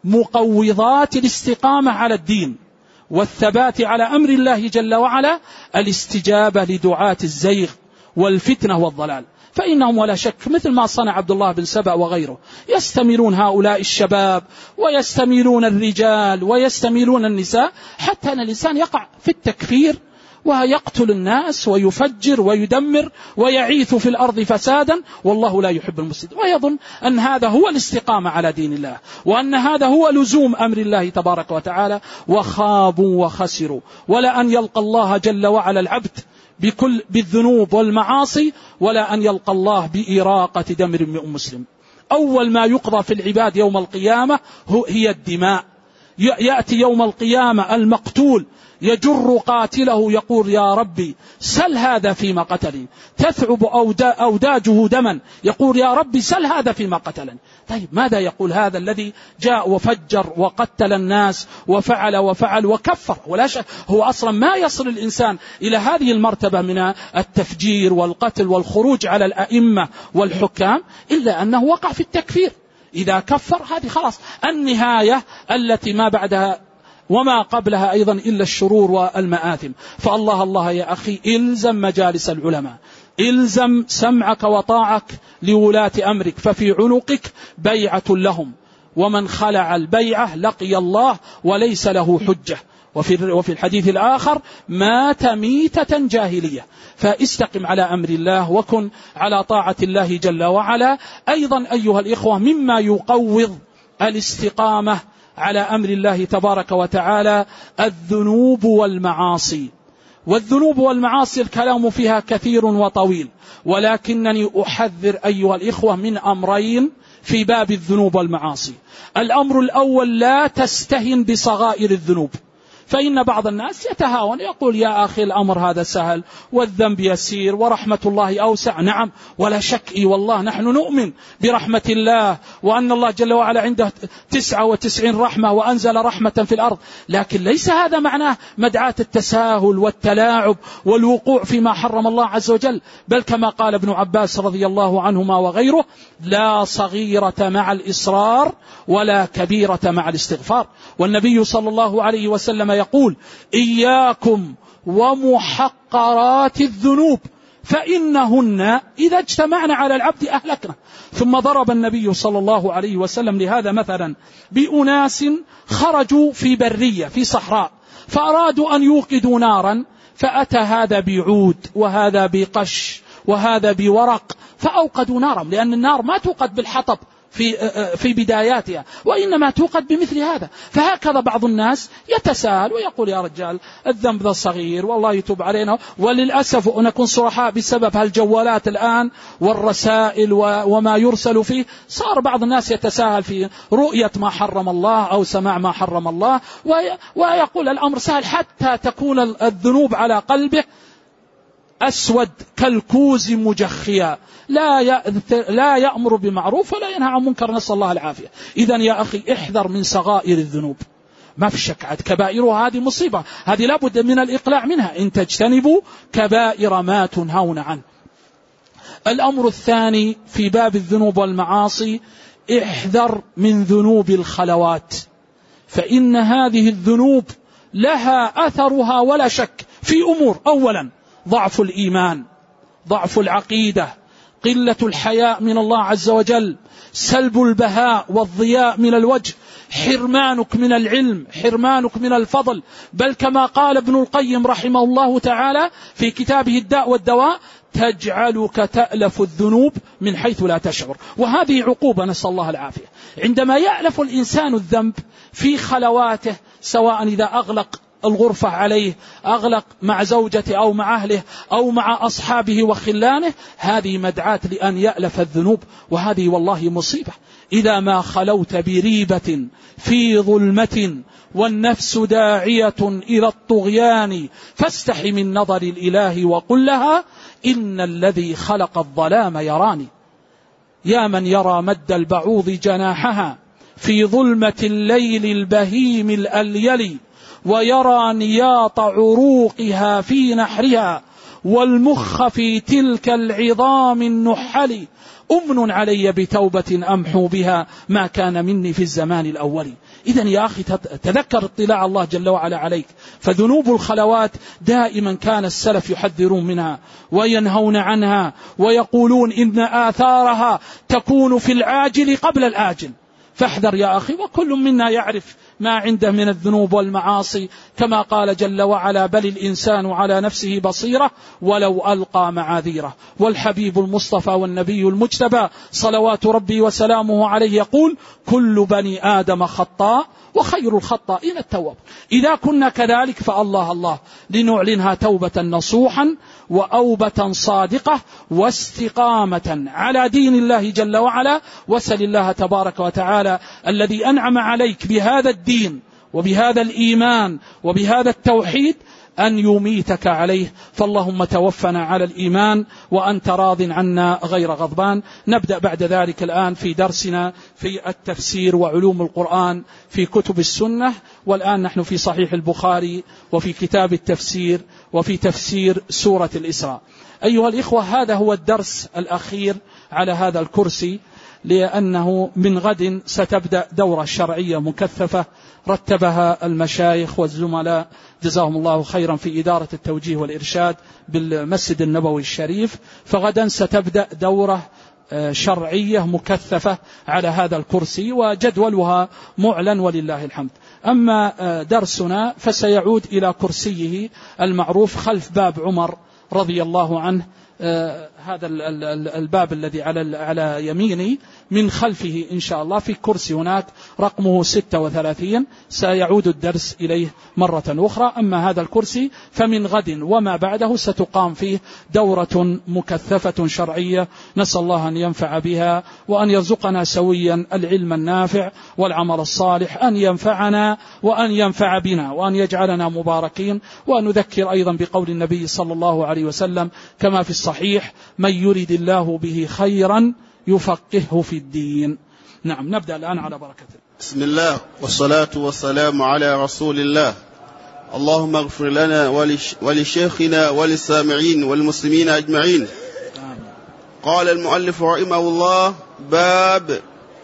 S1: مقوضات الاستقامة على الدين والثبات على أمر الله جل وعلا الاستجابة لدعاة الزيغ والفتنة والضلال، فإنهم ولا شك مثل ما صنع عبد الله بن سبأ وغيره يستميلون هؤلاء الشباب ويستميلون الرجال ويستميلون النساء، حتى أن الإنسان يقع في التكفير ويقتل الناس ويفجر ويدمر ويعيث في الأرض فسادا، والله لا يحب المفسدين، ويظن أن هذا هو الاستقامة على دين الله وأن هذا هو لزوم أمر الله تبارك وتعالى. وخابوا وخسروا، ولا أن يلقى الله جل وعلا العبد بكل بالذنوب والمعاصي ولا أن يلقى الله بإراقة دم امرئ مسلم. أول ما يقضى في العباد يوم القيامة هي الدماء. يأتي يوم القيامة المقتول يجر قاتله يقول: يا ربي سل هذا فيما قتلني، تثعب أوداجه دما يقول: يا ربي سل هذا فيما قتلني. طيب ماذا يقول هذا الذي جاء وفجر وقتل الناس وفعل وفعل وكفر؟ ولا شك هو أصلا ما يصل الإنسان إلى هذه المرتبة من التفجير والقتل والخروج على الأئمة والحكام إلا أنه وقع في التكفير. إذا كفر هذه خلاص النهاية التي ما بعدها وما قبلها أيضا إلا الشرور والمآثم. فالله الله يا أخي، إلزم مجالس العلماء، إلزم سمعك وطاعك لولاة أمرك، ففي عنقك بيعة لهم، ومن خلع البيعة لقي الله وليس له حجة. وفي وفي الحديث الآخر: مات ميتة جاهلية. فاستقم على أمر الله وكن على طاعة الله جل وعلا. أيضا أيها الإخوة مما يقوض الاستقامة على أمر الله تبارك وتعالى الذنوب والمعاصي. والذنوب والمعاصي الكلام فيها كثير وطويل، ولكنني أحذر أيها الإخوة من أمرين في باب الذنوب والمعاصي. الأمر الأول: لا تستهن بصغائر الذنوب، فإن بعض الناس يتهاون يقول: يا أخي الأمر هذا سهل والذنب يسير ورحمة الله أوسع. نعم ولا شك، إي والله نحن نؤمن برحمة الله وأن الله جل وعلا عنده تسعة وتسعين رحمة وأنزل رحمة في الأرض، لكن ليس هذا معناه مدعاة التساهل والتلاعب والوقوع فيما حرم الله عز وجل، بل كما قال ابن عباس رضي الله عنهما وغيره: لا صغيرة مع الإصرار ولا كبيرة مع الاستغفار. والنبي صلى الله عليه وسلم يقول: إياكم ومحقرات الذنوب فإنهن إذا اجتمعنا على العبد أهلكنا. ثم ضرب النبي صلى الله عليه وسلم لهذا مثلا بأناس خرجوا في برية في صحراء فأرادوا أن يوقدوا نارا، فأتى هذا بعود وهذا بقش وهذا بورق فأوقدوا نارا، لأن النار ما توقد بالحطب في في بداياتها وإنما توقد بمثل هذا. فهكذا بعض الناس يتساهل ويقول: يا رجال الذنب ذا صغير والله يتوب علينا. وللأسف ونكون صرحاء بسبب هالجوالات الآن والرسائل وما يرسل فيه، صار بعض الناس يتساهل في رؤية ما حرم الله أو سماع ما حرم الله، ويقول الأمر سهل حتى تكون الذنوب على قلبه أسود كالكوز مجخيا، لا لا يأمر بمعروف ولا ينهى عن منكر، نسأل الله العافية. إذن يا أخي احذر من صغائر الذنوب، ما في شك عاد كبائرها هذه مصيبة، هذه لابد من الإقلاع منها، إن تجتنبوا كبائر ما تنهون عنه. الأمر الثاني في باب الذنوب والمعاصي: احذر من ذنوب الخلوات، فإن هذه الذنوب لها أثرها ولا شك في أمور: أولا ضعف الإيمان، ضعف العقيدة، قلة الحياء من الله عز وجل، سلب البهاء والضياء من الوجه، حرمانك من العلم، حرمانك من الفضل، بل كما قال ابن القيم رحمه الله تعالى في كتابه الداء والدواء: تجعلك تألف الذنوب من حيث لا تشعر. وهذه عقوبة، نسأل الله العافية. عندما يألف الإنسان الذنب في خلواته، سواء إذا أغلق الغرفة عليه، أغلق مع زوجته أو مع أهله أو مع أصحابه وخلانه، هذه مدعاة لأن يألف الذنوب، وهذه والله مصيبة. إذا ما خلوت بريبة في ظلمة والنفس داعية إلى الطغيان، فاستحي من نظر الإله وقل لها: إن الذي خلق الظلام يراني. يا من يرى مد البعوض جناحها في ظلمة الليل البهيم الأليل، ويرى نياط عروقها في نحرها، والمخ في تلك العظام النحل. أمن علي بتوبة أمحو بها ما كان مني في الزمان الأول. إذن يا أخي تذكر اطلاع الله جل وعلا عليك. فذنوب الخلوات دائما كان السلف يحذرون منها وينهون عنها، ويقولون إن آثارها تكون في العاجل قبل الآجل. فاحذر يا أخي، وكل منا يعرف ما عنده من الذنوب والمعاصي، كما قال جل وعلا: بل الإنسان على نفسه بصيرة ولو ألقى معاذيره. والحبيب المصطفى والنبي المجتبى صلوات ربي وسلامه عليه يقول: كل بني آدم خطاء وخير الخطائين التواب. إذا كنا كذلك فالله الله لنعلنها توبة نصوحا وأوبة صادقة واستقامة على دين الله جل وعلا. وسل الله تبارك وتعالى الذي أنعم عليك بهذا الدين وبهذا الإيمان وبهذا التوحيد أن يميتك عليه. فاللهم توفنا على الإيمان وأنت راض عنا غير غضبان. نبدأ بعد ذلك الآن في درسنا في التفسير وعلوم القرآن في كتب السنة. والآن نحن في صحيح البخاري وفي كتاب التفسير وفي تفسير سورة الإسراء. أيها الإخوة، هذا هو الدرس الأخير على هذا الكرسي، لأنه من غد ستبدأ دورة شرعية مكثفة رتبها المشايخ والزملاء جزاهم الله خيرا في إدارة التوجيه والإرشاد بالمسجد النبوي الشريف. فغدا ستبدأ دورة شرعية مكثفة على هذا الكرسي، وجدولها معلن ولله الحمد. أما درسنا فسيعود إلى كرسيه المعروف خلف باب عمر رضي الله عنه. آه هذا الباب الذي على على يميني من خلفه إن شاء الله في كرسي هناك رقمه ستة وثلاثين، سيعود الدرس إليه مرة أخرى. أما هذا الكرسي فمن غد وما بعده ستقام فيه دورة مكثفة شرعية، نسأل الله أن ينفع بها وأن يرزقنا سويا العلم النافع والعمل الصالح، أن ينفعنا وأن ينفع بنا وأن يجعلنا مباركين. وأن نذكر أيضا بقول النبي صلى الله عليه وسلم كما في الصحيح: من يريد الله به خيرا يفقهه في الدين. نعم، نبدأ الآن على بركة الله.
S2: بسم الله والصلاة والسلام على رسول الله. اللهم اغفر لنا ولش ولشيخنا وللسامعين والمسلمين أجمعين. آمين. قال المؤلف رحمه الله: باب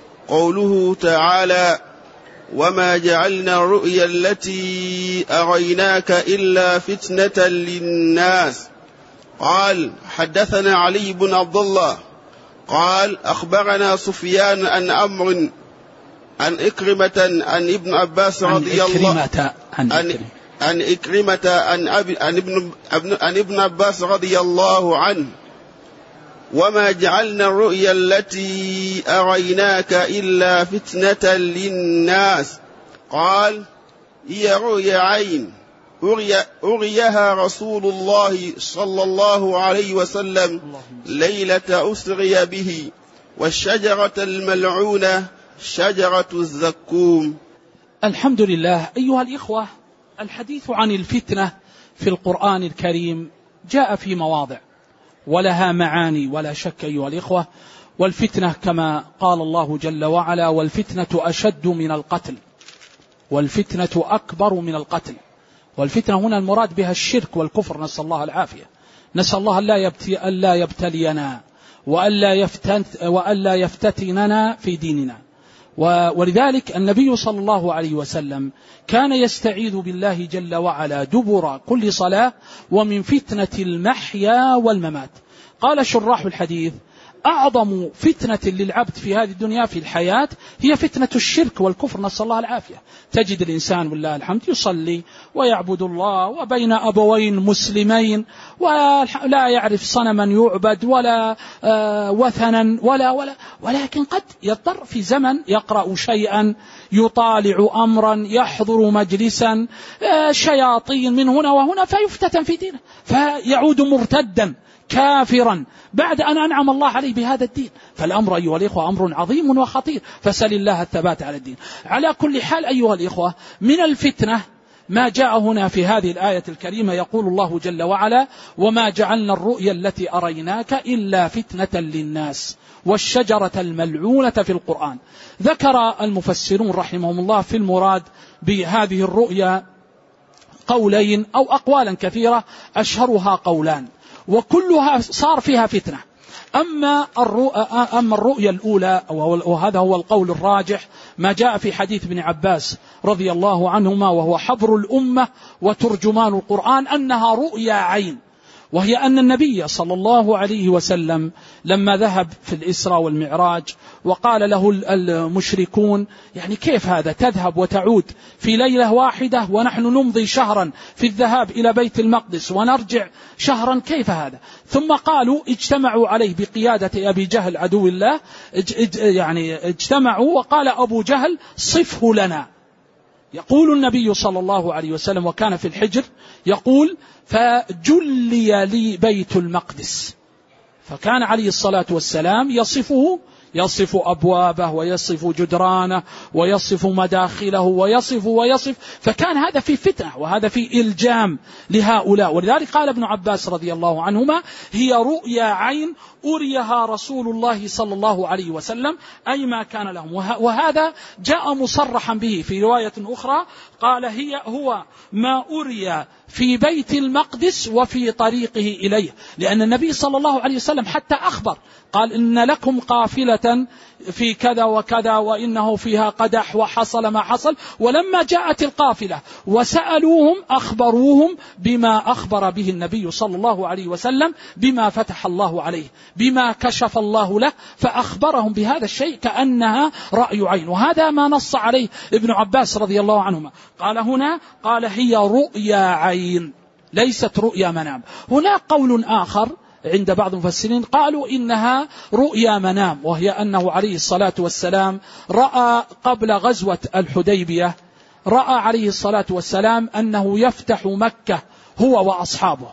S2: قوله تعالى: وما جعلنا الرؤيا التي أريناك إلا فتنة للناس. قال: حدثنا علي بن عبد الله قال: أخبرنا سفيان عن عمرو عن إكرمة عن ابن عباس رضي الله عن عن إكرمة عن عن ابن عن ابن عباس رضي الله عنه: وما جعلنا الرؤيا التي أريناك إلا فتنة للناس. قال: هي رؤيا عين أريها رسول الله صلى الله عليه وسلم ليلة أسري به، والشجرة الملعونة شجرة الزقوم.
S1: الحمد لله. أيها الإخوة، الحديث عن الفتنة في القرآن الكريم جاء في مواضع ولها معاني ولا شك أيها الإخوة. والفتنة كما قال الله جل وعلا: والفتنة أشد من القتل، والفتنة أكبر من القتل. والفتنة هنا المراد بها الشرك والكفر، نسأل الله العافية. نسأل الله ألا يبتلينا وألا, يفتن وألا يفتتننا في ديننا. ولذلك النبي صلى الله عليه وسلم كان يستعيذ بالله جل وعلا دبر كل صلاة ومن فتنة المحيا والممات. قال شراح الحديث: أعظم فتنة للعبد في هذه الدنيا في الحياة هي فتنة الشرك والكفر، نسأل الله العافية. تجد الإنسان والله الحمد يصلي ويعبد الله وبين أبوين مسلمين ولا يعرف صنما يعبد ولا وثنا ولا ولا ولكن قد يضطر في زمن يقرأ شيئا، يطالع أمرا، يحضر مجلسا، شياطين من هنا وهنا، فيفتتن في دينه فيعود مرتدا كافرا بعد أن أنعم الله عليه بهذا الدين. فالأمر أيها الإخوة أمر عظيم وخطير، فسل الله الثبات على الدين. على كل حال أيها الإخوة، من الفتنة ما جاء هنا في هذه الآية الكريمة، يقول الله جل وعلا: وما جعلنا الرؤيا التي أريناك إلا فتنة للناس والشجرة الملعونة في القرآن. ذكر المفسرون رحمهم الله في المراد بهذه الرؤيا قولين أو أقوالا كثيرة، أشهرها قولان وكلها صار فيها فتنة. أما الرؤيا, أما الرؤيا الأولى وهذا هو القول الراجح، ما جاء في حديث ابن عباس رضي الله عنهما وهو حبر الأمة وترجمان القرآن، أنها رؤيا عين، وهي أن النبي صلى الله عليه وسلم لما ذهب في الإسراء والمعراج وقال له المشركون: يعني كيف هذا تذهب وتعود في ليلة واحدة ونحن نمضي شهرا في الذهاب إلى بيت المقدس ونرجع شهرا، كيف هذا؟ ثم قالوا اجتمعوا عليه بقيادة أبي جهل عدو الله، يعني اجتمعوا وقال أبو جهل: صفه لنا. يقول النبي صلى الله عليه وسلم وكان في الحجر، يقول: فجلي لي بيت المقدس، فكان عليه الصلاة والسلام يصفه، يصف أبوابه ويصف جدرانه ويصف مداخله ويصف ويصف، فكان هذا في فتنة وهذا في إلجام لهؤلاء. ولذلك قال ابن عباس رضي الله عنهما: هي رؤيا عين أريها رسول الله صلى الله عليه وسلم، أي ما كان لهم. وهذا جاء مصرحا به في رواية أخرى، قال: هي هو ما أري في بيت المقدس وفي طريقه إليه، لأن النبي صلى الله عليه وسلم حتى أخبر قال: إن لكم قافلة في كذا وكذا وإنه فيها قدح وحصل ما حصل. ولما جاءت القافلة وسألوهم أخبروهم بما أخبر به النبي صلى الله عليه وسلم، بما فتح الله عليه، بما كشف الله له، فأخبرهم بهذا الشيء كأنها رأي عين. وهذا ما نص عليه ابن عباس رضي الله عنهما. قال هنا قال: هي رؤيا عين ليست رؤيا منام. هناك قول آخر عند بعض المفسرين قالوا إنها رؤيا منام، وهي أنه عليه الصلاة والسلام رأى قبل غزوة الحديبية، رأى عليه الصلاة والسلام أنه يفتح مكة هو وأصحابه،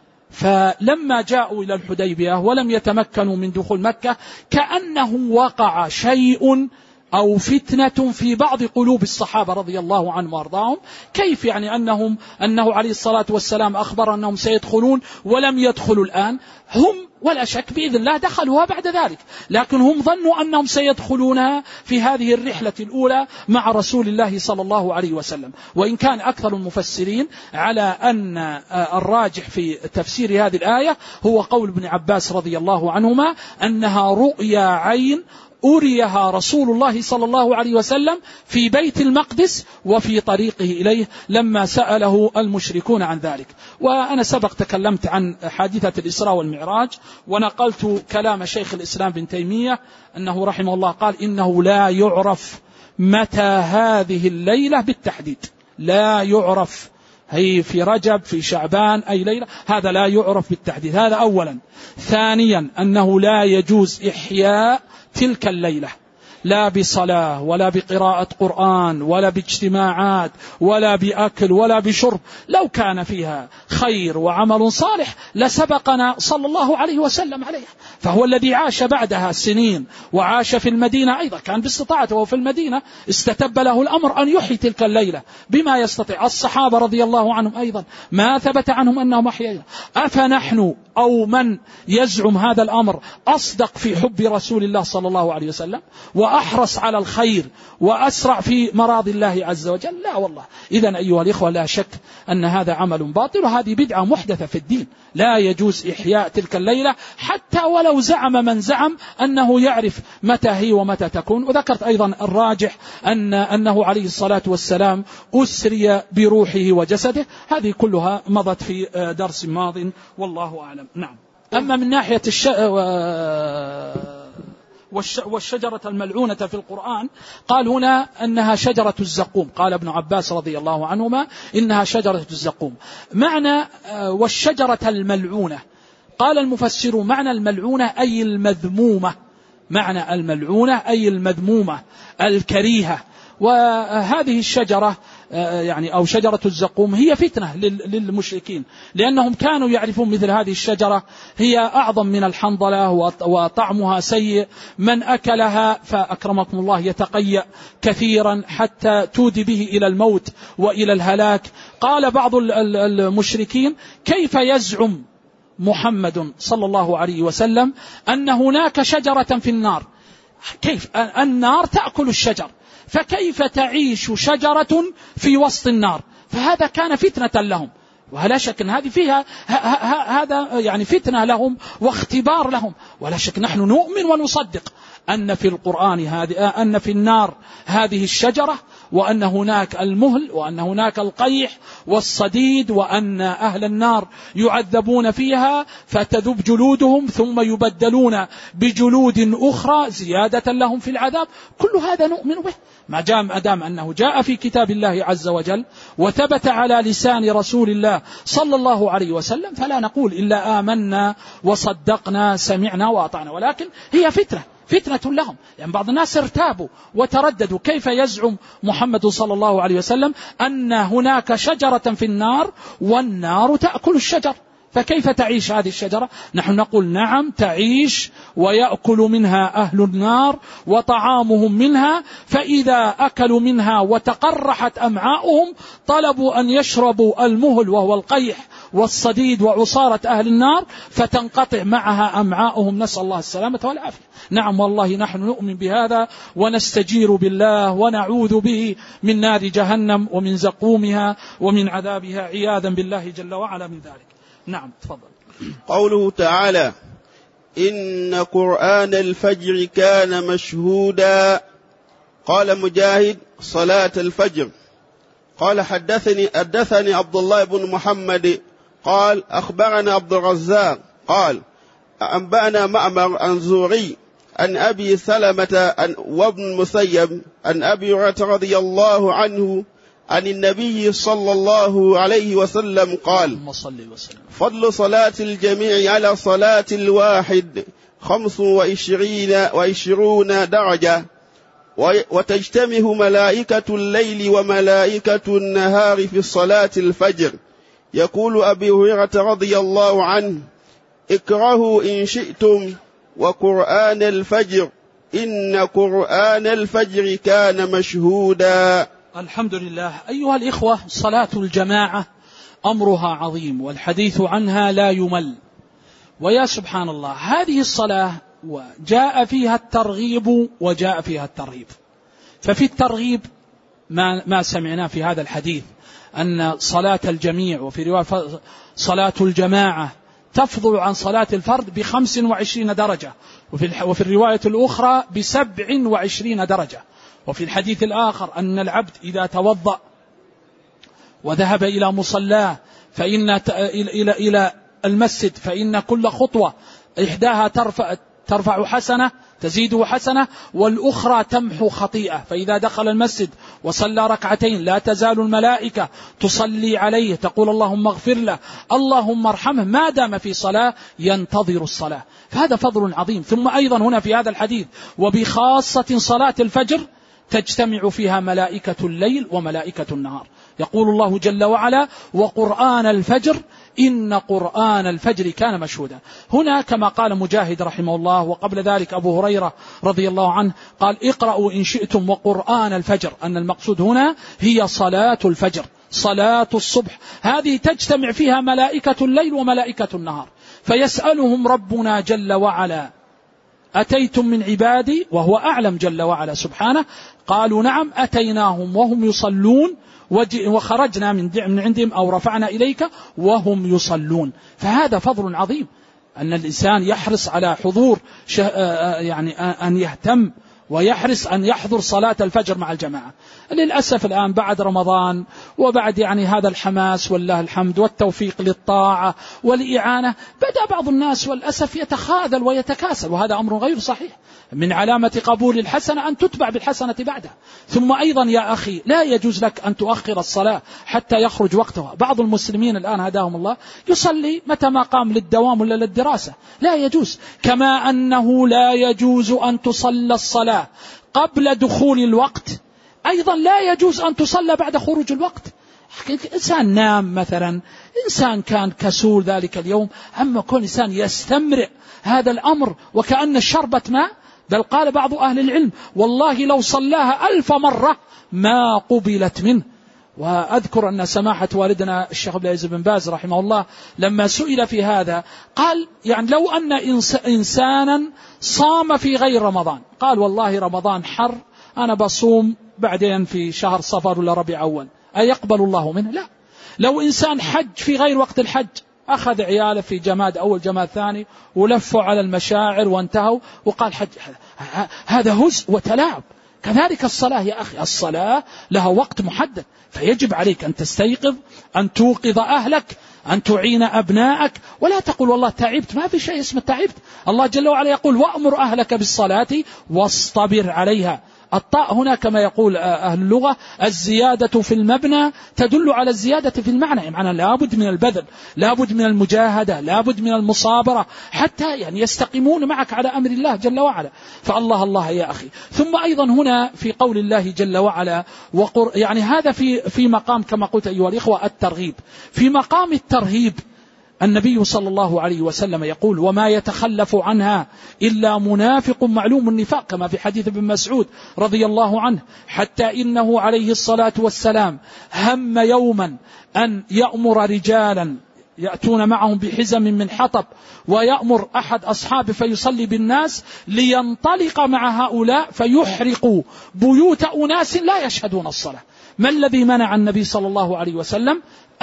S1: فلما جاءوا إلى الحديبية ولم يتمكنوا من دخول مكة، كأنه وقع شيء أو فتنة في بعض قلوب الصحابة رضي الله عنهم وارضاهم. كيف يعني أنهم أنه عليه الصلاة والسلام أخبر أنهم سيدخلون ولم يدخلوا الآن؟ هم ولا شك بإذن الله دخلوها بعد ذلك، لكن هم ظنوا أنهم سيدخلونها في هذه الرحلة الأولى مع رسول الله صلى الله عليه وسلم. وإن كان أكثر المفسرين على أن الراجح في تفسير هذه الآية هو قول ابن عباس رضي الله عنهما أنها رؤيا عين أريها رسول الله صلى الله عليه وسلم في بيت المقدس وفي طريقه إليه لما سأله المشركون عن ذلك. وأنا سبق تكلمت عن حادثة الإسراء والمعراج، ونقلت كلام شيخ الإسلام بن تيمية أنه رحمه الله قال: إنه لا يعرف متى هذه الليلة بالتحديد، لا يعرف، هي في رجب في شعبان أي ليلة، هذا لا يعرف بالتحديد. هذا أولا. ثانيا أنه لا يجوز إحياء تلك الليلة، لا بصلاة ولا بقراءة قرآن ولا باجتماعات ولا بأكل ولا بشرب. لو كان فيها خير وعمل صالح لسبقنا صلى الله عليه وسلم عليها، فهو الذي عاش بعدها سنين وعاش في المدينة أيضا، كان باستطاعته وهو في المدينة استتب له الأمر أن يحيي تلك الليلة بما يستطيع. الصحابة رضي الله عنهم أيضا ما ثبت عنهم أنهم أحيوا. أفنحن أو من يزعم هذا الأمر أصدق في حب رسول الله صلى الله عليه وسلم وأحرص على الخير وأسرع في مراضي الله عز وجل؟ لا والله. إذن أيها الإخوة لا شك أن هذا عمل باطل، وهذه بدعة محدثة في الدين. لا يجوز إحياء تلك الليلة حتى ولو زعم من زعم أنه يعرف متى هي ومتى تكون. وذكرت أيضا الراجح أن أنه عليه الصلاة والسلام أسري بروحه وجسده. هذه كلها مضت في درس ماض والله أعلم. نعم. أما من ناحية الش... والشجرة الملعونة في القرآن قال هنا أنها شجرة الزقوم. قال ابن عباس رضي الله عنهما إنها شجرة الزقوم. معنى والشجرة الملعونة، قال المفسر معنى الملعونة أي المذمومة، معنى الملعونة أي المذمومة الكريهة. وهذه الشجرة يعني أو شجرة الزقوم هي فتنة للمشركين، لأنهم كانوا يعرفون مثل هذه الشجرة هي أعظم من الحنظلة وطعمها سيء، من أكلها فأكرمكم الله يتقيأ كثيرا حتى تودي به إلى الموت وإلى الهلاك. قال بعض المشركين كيف يزعم محمد صلى الله عليه وسلم أن هناك شجرة في النار؟ كيف النار تأكل الشجر، فكيف تعيش شجرة في وسط النار؟ فهذا كان فتنة لهم، ولا شك أن هذه فيها هذا يعني فتنة لهم واختبار لهم. ولا شك نحن نؤمن ونصدق أن في القرآن هذه أن في النار هذه الشجرة، وأن هناك المهل، وأن هناك القيح والصديد، وأن أهل النار يعذبون فيها فتذوب جلودهم ثم يبدلون بجلود أخرى زيادة لهم في العذاب. كل هذا نؤمن به ما دام أنه جاء في كتاب الله عز وجل وثبت على لسان رسول الله صلى الله عليه وسلم، فلا نقول إلا آمنا وصدقنا سمعنا وأطعنا. ولكن هي فتنة فتنة لهم، يعني بعض الناس ارتابوا وترددوا كيف يزعم محمد صلى الله عليه وسلم أن هناك شجرة في النار والنار تأكل الشجر، فكيف تعيش هذه الشجرة؟ نحن نقول نعم تعيش، ويأكل منها أهل النار وطعامهم منها، فإذا أكلوا منها وتقرحت أمعاؤهم طلبوا أن يشربوا المهل وهو القيح والصديد وعصارة أهل النار فتنقطع معها أمعاؤهم، نسأل الله السلامة والعافية. نعم والله نحن نؤمن بهذا ونستجير بالله ونعوذ به من نار جهنم ومن زقومها ومن عذابها عياذا بالله جل وعلا من ذلك. نعم تفضل.
S2: قوله تعالى إن قرآن الفجر كان مشهودا. قال مجاهد صلاة الفجر. قال حدثني حدثني عبد الله بن محمد قال أخبرنا عبد الرزاق قال أنبأنا معمر عن زهري عن أبي سلمة وابن المسيب عن أبي هريرة رضي الله عنه عن النبي صلى الله عليه وسلم قال فضل صلاة الجميع على صلاة الواحد خمس وعشرين وعشرون درجة، وتجتمع ملائكة الليل وملائكة النهار في صلاة الفجر. يقول أبي هريرة رضي الله عنه اكرهوا إن شئتم وقرآن الفجر إن قرآن الفجر كان مشهودا.
S1: الحمد لله. أيها الإخوة، صلاة الجماعة أمرها عظيم والحديث عنها لا يمل. ويا سبحان الله، هذه الصلاة جاء فيها الترغيب وجاء فيها الترهيب. ففي الترغيب ما, ما سمعنا في هذا الحديث أن صلاة الجميع وفي رواية صلاة الجماعة تفضل عن صلاة الفرد بخمس وعشرين درجة، وفي, وفي الرواية الأخرى بسبع وعشرين درجة. وفي الحديث الآخر أن العبد إذا توضأ وذهب إلى مصلاه فإن إلى إلى المسجد فإن كل خطوة إحداها ترفع ترفع حسنة تزيده حسنة والأخرى تمحو خطيئة. فإذا دخل المسجد وصلى ركعتين لا تزال الملائكة تصلي عليه تقول اللهم اغفر له اللهم ارحمه ما دام في صلاة ينتظر الصلاة. فهذا فضل عظيم. ثم أيضا هنا في هذا الحديث وبخاصة صلاة الفجر تجتمع فيها ملائكة الليل وملائكة النهار. يقول الله جل وعلا وقرآن الفجر إن قرآن الفجر كان مشهودا. هنا كما قال مجاهد رحمه الله وقبل ذلك أبو هريرة رضي الله عنه قال اقرأوا إن شئتم وقرآن الفجر، أن المقصود هنا هي صلاة الفجر صلاة الصبح، هذه تجتمع فيها ملائكة الليل وملائكة النهار. فيسألهم ربنا جل وعلا أتيتم من عبادي وهو أعلم جل وعلا سبحانه، قالوا نعم أتيناهم وهم يصلون وخرجنا من عندهم أو رفعنا إليك وهم يصلون. فهذا فضل عظيم أن الإنسان يحرص على حضور يعني أن يهتم ويحرص أن يحضر صلاة الفجر مع الجماعة. للأسف الآن بعد رمضان وبعد يعني هذا الحماس والله الحمد والتوفيق للطاعة والإعانة، بدأ بعض الناس والأسف يتخاذل ويتكاسل، وهذا أمر غير صحيح. من علامة قبول الحسنة أن تتبع بالحسنة بعدها. ثم أيضا يا أخي لا يجوز لك أن تؤخر الصلاة حتى يخرج وقتها. بعض المسلمين الآن هداهم الله يصلي متى ما قام للدوام ولا للدراسة، لا يجوز. كما أنه لا يجوز أن تصلى الصلاة قبل دخول الوقت، أيضا لا يجوز أن تصلى بعد خروج الوقت. إنسان نام مثلا، إنسان كان كسول ذلك اليوم، أما كل إنسان يستمرئ هذا الأمر وكأن شربة ماء. بل قال بعض أهل العلم والله لو صلاها ألف مرة ما قبلت منه. وأذكر أن سماحة والدنا الشيخ عبد العزيز بن باز رحمه الله لما سئل في هذا قال يعني لو أن إنسانا صام في غير رمضان، قال والله رمضان حر أنا بصوم بعدين في شهر صفر ولا ربيع أول، أيقبل الله منه؟ لا. لو إنسان حج في غير وقت الحج، أخذ عياله في جماد أول جماد ثاني ولفوا على المشاعر وانتهوا وقال حج، هذا هزء وتلاعب. كذلك الصلاة يا أخي، الصلاة لها وقت محدد، فيجب عليك أن تستيقظ، أن توقظ أهلك، أن تعين أبنائك، ولا تقول والله تعبت. ما في شيء اسمه تعبت. الله جل وعلا يقول وأمر أهلك بالصلاة واصطبر عليها. الطاء هنا كما يقول أهل اللغة الزيادة في المبنى تدل على الزيادة في المعنى، يعني لابد من البذل، لابد من المجاهدة، لابد من المصابرة حتى يعني يستقيمون معك على أمر الله جل وعلا. فالله الله يا أخي. ثم أيضا هنا في قول الله جل وعلا وقر يعني هذا في في مقام كما قلت أيها الإخوة الترغيب. في مقام الترهيب النبي صلى الله عليه وسلم يقول وما يتخلف عنها إلا منافق معلوم النفاق، كما في حديث ابن مسعود رضي الله عنه، حتى إنه عليه الصلاة والسلام هم يوما أن يأمر رجالا يأتون معهم بحزم من حطب ويأمر أحد أصحابه فيصلي بالناس لينطلق مع هؤلاء فيحرقوا بيوت أناس لا يشهدون الصلاة. ما الذي منع النبي صلى الله عليه وسلم؟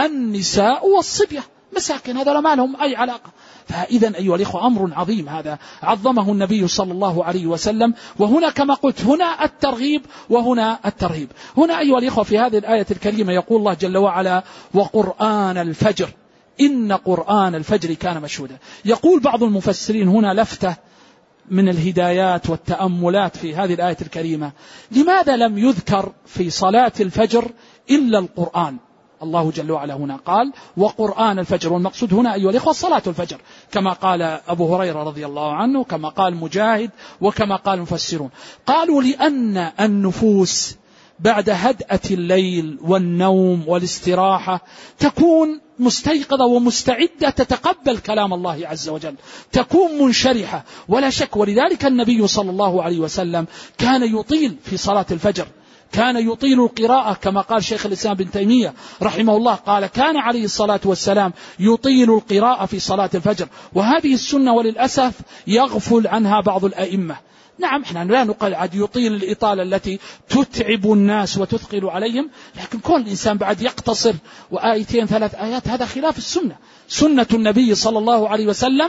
S1: النساء والصبية، مساكن، هذا ما لهم أي علاقة. فإذا أيها الإخوة أمر عظيم هذا عظمه النبي صلى الله عليه وسلم. وهنا كما قلت هنا الترغيب وهنا الترهيب. هنا أيها الإخوة في هذه الآية الكريمة يقول الله جل وعلا وقرآن الفجر إن قرآن الفجر كان مشهودا. يقول بعض المفسرين هنا لفتة من الهدايات والتأملات في هذه الآية الكريمة، لماذا لم يذكر في صلاة الفجر إلا القرآن؟ الله جل وعلا هنا قال وقرآن الفجر، والمقصود هنا أيها الإخوة صلاة الفجر كما قال أبو هريرة رضي الله عنه، كما قال مجاهد، وكما قال المفسرون. قالوا لأن النفوس بعد هدأة الليل والنوم والاستراحة تكون مستيقظة ومستعدة تتقبل كلام الله عز وجل، تكون منشرحة ولا شك. ولذلك النبي صلى الله عليه وسلم كان يطيل في صلاة الفجر، كان يطيل القراءة كما قال شيخ الإسلام بن تيمية رحمه الله، قال كان عليه الصلاة والسلام يطيل القراءة في صلاة الفجر. وهذه السنة وللأسف يغفل عنها بعض الأئمة. نعم احنا لا نقول عاد يطيل الإطالة التي تتعب الناس وتثقل عليهم، لكن كل الإنسان بعد يقتصر وآيتين ثلاث آيات، هذا خلاف السنة. سنة النبي صلى الله عليه وسلم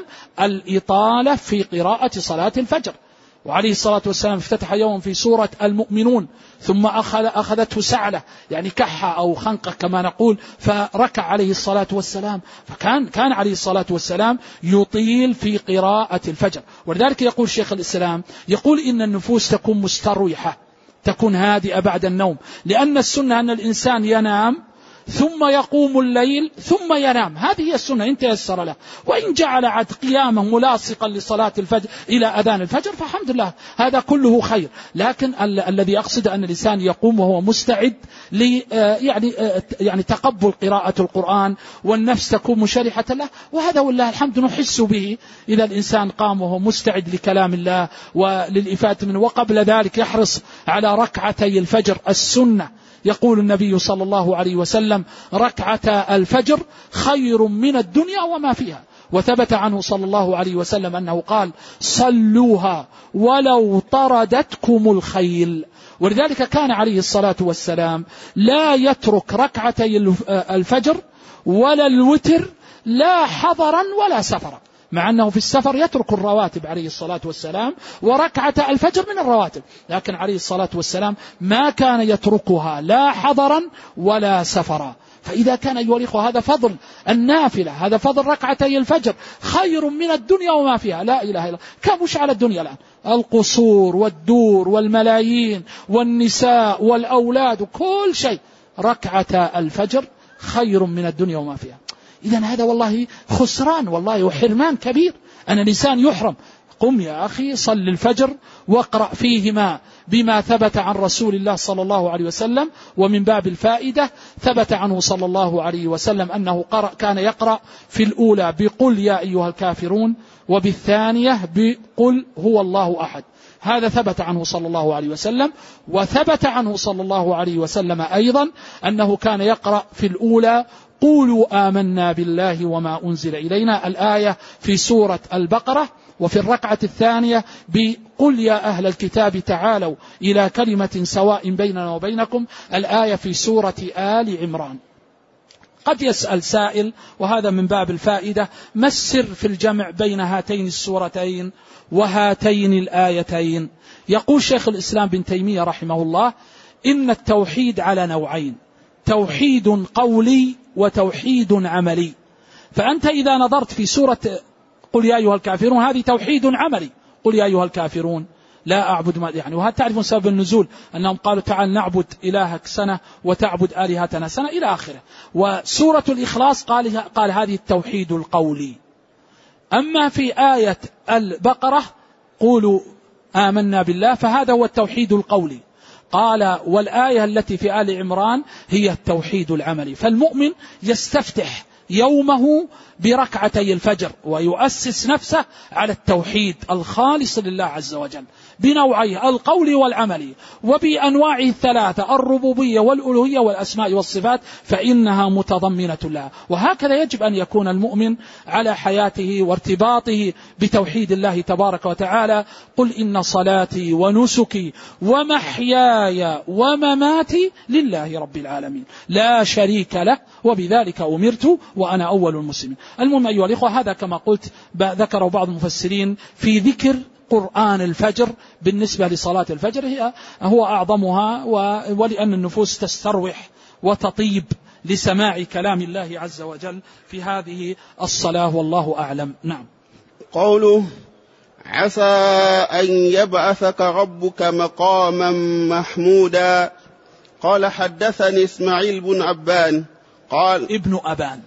S1: الإطالة في قراءة صلاة الفجر. وعليه الصلاة والسلام افتتح يوم في سورة المؤمنون ثم أخذ أخذته سعلة يعني كحة أو خنقة كما نقول، فركع عليه الصلاة والسلام. فكان كان عليه الصلاة والسلام يطيل في قراءة الفجر. ولذلك يقول شيخ الإسلام يقول إن النفوس تكون مستريحة، تكون هادئة بعد النوم، لأن السنة أن الإنسان ينام ثم يقوم الليل ثم ينام، هذه هي السنة إن تيسر له. وإن جعل عد قيامه ملاصقا لصلاة الفجر إلى أذان الفجر فالحمد لله، هذا كله خير. لكن ال- الذي أقصد أن الإنسان يقوم وهو مستعد ل يعني يعني تقبل قراءة القرآن، والنفس تكون مشرحة له، وهذا والله الحمد نحس به إذا الإنسان قام وهو مستعد لكلام الله وللإفادة منه. وقبل ذلك يحرص على ركعتي الفجر السنة. يقول النبي صلى الله عليه وسلم ركعتا الفجر خير من الدنيا وما فيها. وثبت عنه صلى الله عليه وسلم أنه قال صلوها ولو طردتكم الخيل. ولذلك كان عليه الصلاة والسلام لا يترك ركعتي الفجر ولا الوتر لا حضرا ولا سفرا، مع أنه في السفر يترك الرواتب عليه الصلاة والسلام، وركعة الفجر من الرواتب، لكن عليه الصلاة والسلام ما كان يتركها لا حضرا ولا سفرا. فإذا كان أيها الإخوة هذا فضل النافلة، هذا فضل ركعتي الفجر خير من الدنيا وما فيها، لا إله إلا الله. كم وش على الدنيا الآن؟ القصور والدور والملايين والنساء والأولاد وكل شيء، ركعة الفجر خير من الدنيا وما فيها. إذن هذا والله خسران والله وحرمان كبير أن الإنسان يحرم. قم يا أخي صل الفجر واقرأ فيهما بما ثبت عن رسول الله صلى الله عليه وسلم. ومن باب الفائدة ثبت عنه صلى الله عليه وسلم أنه قرأ كان يقرأ في الأولى بقل يا أيها الكافرون، وبالثانية بقل هو الله أحد. هذا ثبت عنه صلى الله عليه وسلم. وثبت عنه صلى الله عليه وسلم أيضا أنه كان يقرأ في الأولى قولوا آمنا بالله وما أنزل إلينا، الآية في سورة البقرة، وفي الركعة الثانية بقل يا أهل الكتاب تعالوا إلى كلمة سواء بيننا وبينكم، الآية في سورة آل عمران. قد يسأل سائل، وهذا من باب الفائدة، ما السر في الجمع بين هاتين السورتين وهاتين الآيتين؟ يقول شيخ الإسلام بن تيمية رحمه الله إن التوحيد على نوعين، توحيد قولي وتوحيد عملي. فأنت إذا نظرت في سورة قل يا أيها الكافرون هذه توحيد عملي، قل يا أيها الكافرون لا أعبد ما يعني، وهذا تعرف سبب النزول أنهم قالوا تعال نعبد إلهك سنة وتعبد آلهتنا سنة إلى آخره. وسورة الإخلاص قال, قال هذه التوحيد القولي. أما في آية البقرة قولوا آمنا بالله فهذا هو التوحيد القولي. قال والآية التي في آل عمران هي التوحيد العملي. فالمؤمن يستفتح يومه بركعتي الفجر ويؤسس نفسه على التوحيد الخالص لله عز وجل بنوعيه القول والعمل، وبأنواعه الثلاثة الربوبية والألوهية والأسماء والصفات، فإنها متضمنة لها. وهكذا يجب أن يكون المؤمن على حياته وارتباطه بتوحيد الله تبارك وتعالى. قل إن صلاتي ونسكي ومحياي ومماتي لله رب العالمين لا شريك له وبذلك أمرت وأنا أول المسلمين. المهم أيها الإخوة، هذا كما قلت ذكره بعض المفسرين في ذكر قرآن الفجر بالنسبة لصلاة الفجر، هي هو أعظمها، ولأن النفوس تستروح وتطيب لسماع كلام الله عز وجل في هذه الصلاة، والله أعلم. نعم.
S2: قوله عسى أن يبعثك ربك مقاما محمودا. قال حدثني إسماعيل بن أبان قال
S1: ابن أبان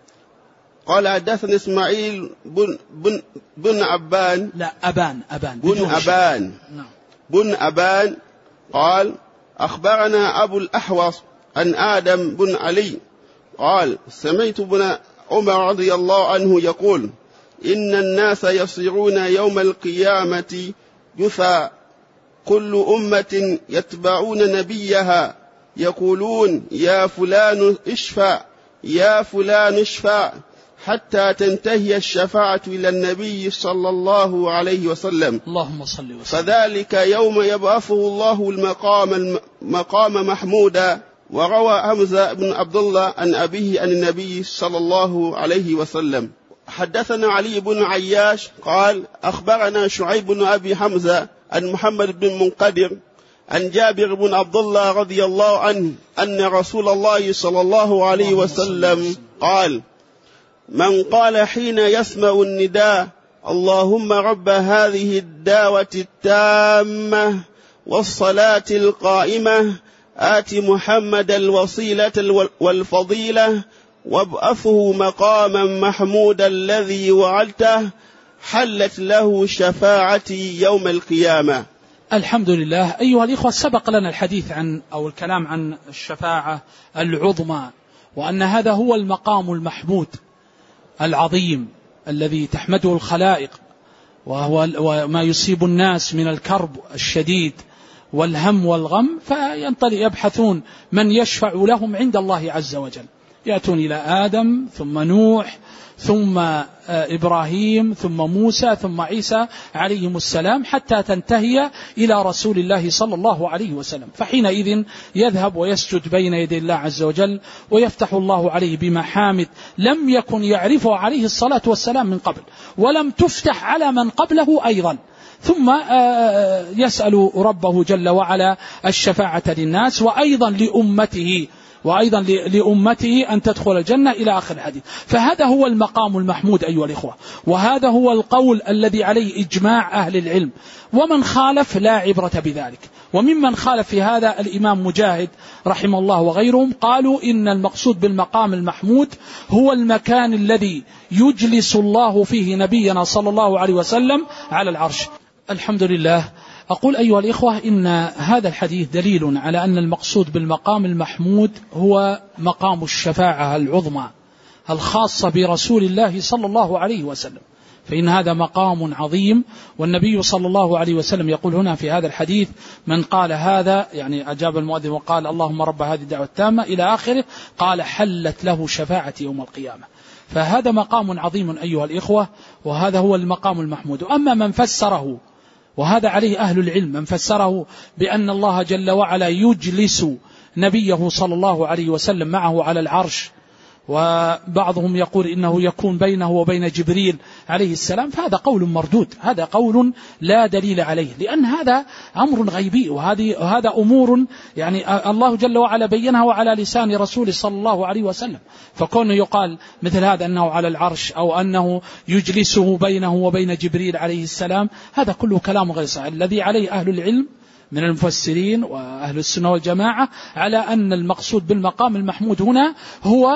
S2: قال حدثني إسماعيل بن بن بن أبان
S1: لا أبان أبان
S2: بن أبان
S1: نعم.
S2: بن أبان قال أخبرنا أبو الأحوص عن آدم بن علي قال سمعت ابن عمر رضي الله عنه يقول إن الناس يصيرون يوم القيامة جثى كل أمة يتبعون نبيها يقولون يا فلان اشفع يا فلان اشفع حتى تنتهي الشفاعة إلى النبي صلى الله عليه وسلم.
S1: اللهم صل وسلم.
S2: فذلك يوم يبعثه الله المقام المقام محمودا. وروى حمزة بن عبد الله عن أبيه عن النبي صلى الله عليه وسلم. حدثنا علي بن عياش قال أخبرنا شعيب بن أبي حمزة عن محمد بن منقدر عن جابر بن عبد الله رضي الله عنه أن رسول الله صلى الله عليه وسلم قال من قال حين يسمع النداء اللهم رب هذه الدعوة التامة والصلاة القائمة آت محمد الوسيلة والفضيلة وابعثه مقاما محمودا الذي وعدته حلت له شفاعتي يوم القيامة.
S1: الحمد لله. أيها الإخوة، سبق لنا الحديث عن أو الكلام عن الشفاعة العظمى، وأن هذا هو المقام المحمود العظيم الذي تحمده الخلائق، وهو ما يصيب الناس من الكرب الشديد والهم والغم، فينطلق يبحثون من يشفع لهم عند الله عز وجل. يأتون إلى آدم ثم نوح ثم إبراهيم ثم موسى ثم عيسى عليهم السلام حتى تنتهي إلى رسول الله صلى الله عليه وسلم. فحينئذ يذهب ويسجد بين يدي الله عز وجل ويفتح الله عليه بمحامد لم يكن يعرفه عليه الصلاة والسلام من قبل ولم تفتح على من قبله أيضا. ثم يسأل ربه جل وعلا الشفاعة للناس وأيضا لأمته وأيضا لأمته أن تدخل الجنة إلى آخر الحديث. فهذا هو المقام المحمود أيها الإخوة، وهذا هو القول الذي عليه إجماع أهل العلم، ومن خالف لا عبرة بذلك. وممن خالف في هذا الإمام مجاهد رحمه الله وغيرهم، قالوا إن المقصود بالمقام المحمود هو المكان الذي يجلس الله فيه نبينا صلى الله عليه وسلم على العرش. الحمد لله. أقول أيها الإخوة إن هذا الحديث دليل على أن المقصود بالمقام المحمود هو مقام الشفاعة العظمى الخاصة برسول الله صلى الله عليه وسلم، فإن هذا مقام عظيم. والنبي صلى الله عليه وسلم يقول هنا في هذا الحديث: من قال هذا، يعني أجاب المؤذن وقال اللهم رب هذه الدعوة التامة إلى آخره، قال حلت له شفاعة يوم القيامة. فهذا مقام عظيم أيها الإخوة، وهذا هو المقام المحمود. أما من فسره، وهذا عليه أهل العلم، من فسره بأن الله جل وعلا يجلس نبيه صلى الله عليه وسلم معه على العرش، وبعضهم يقول إنه يكون بينه وبين جبريل عليه السلام، فهذا قول مردود، هذا قول لا دليل عليه، لأن هذا أمر غيبي، وهذا أمور يعني الله جل وعلا بينها وعلى لسان رسوله صلى الله عليه وسلم. فكونه يقال مثل هذا أنه على العرش أو أنه يجلسه بينه وبين جبريل عليه السلام، هذا كله كلام غير صحيح. الذي عليه أهل العلم من المفسرين وأهل السنة والجماعة على أن المقصود بالمقام المحمود هنا هو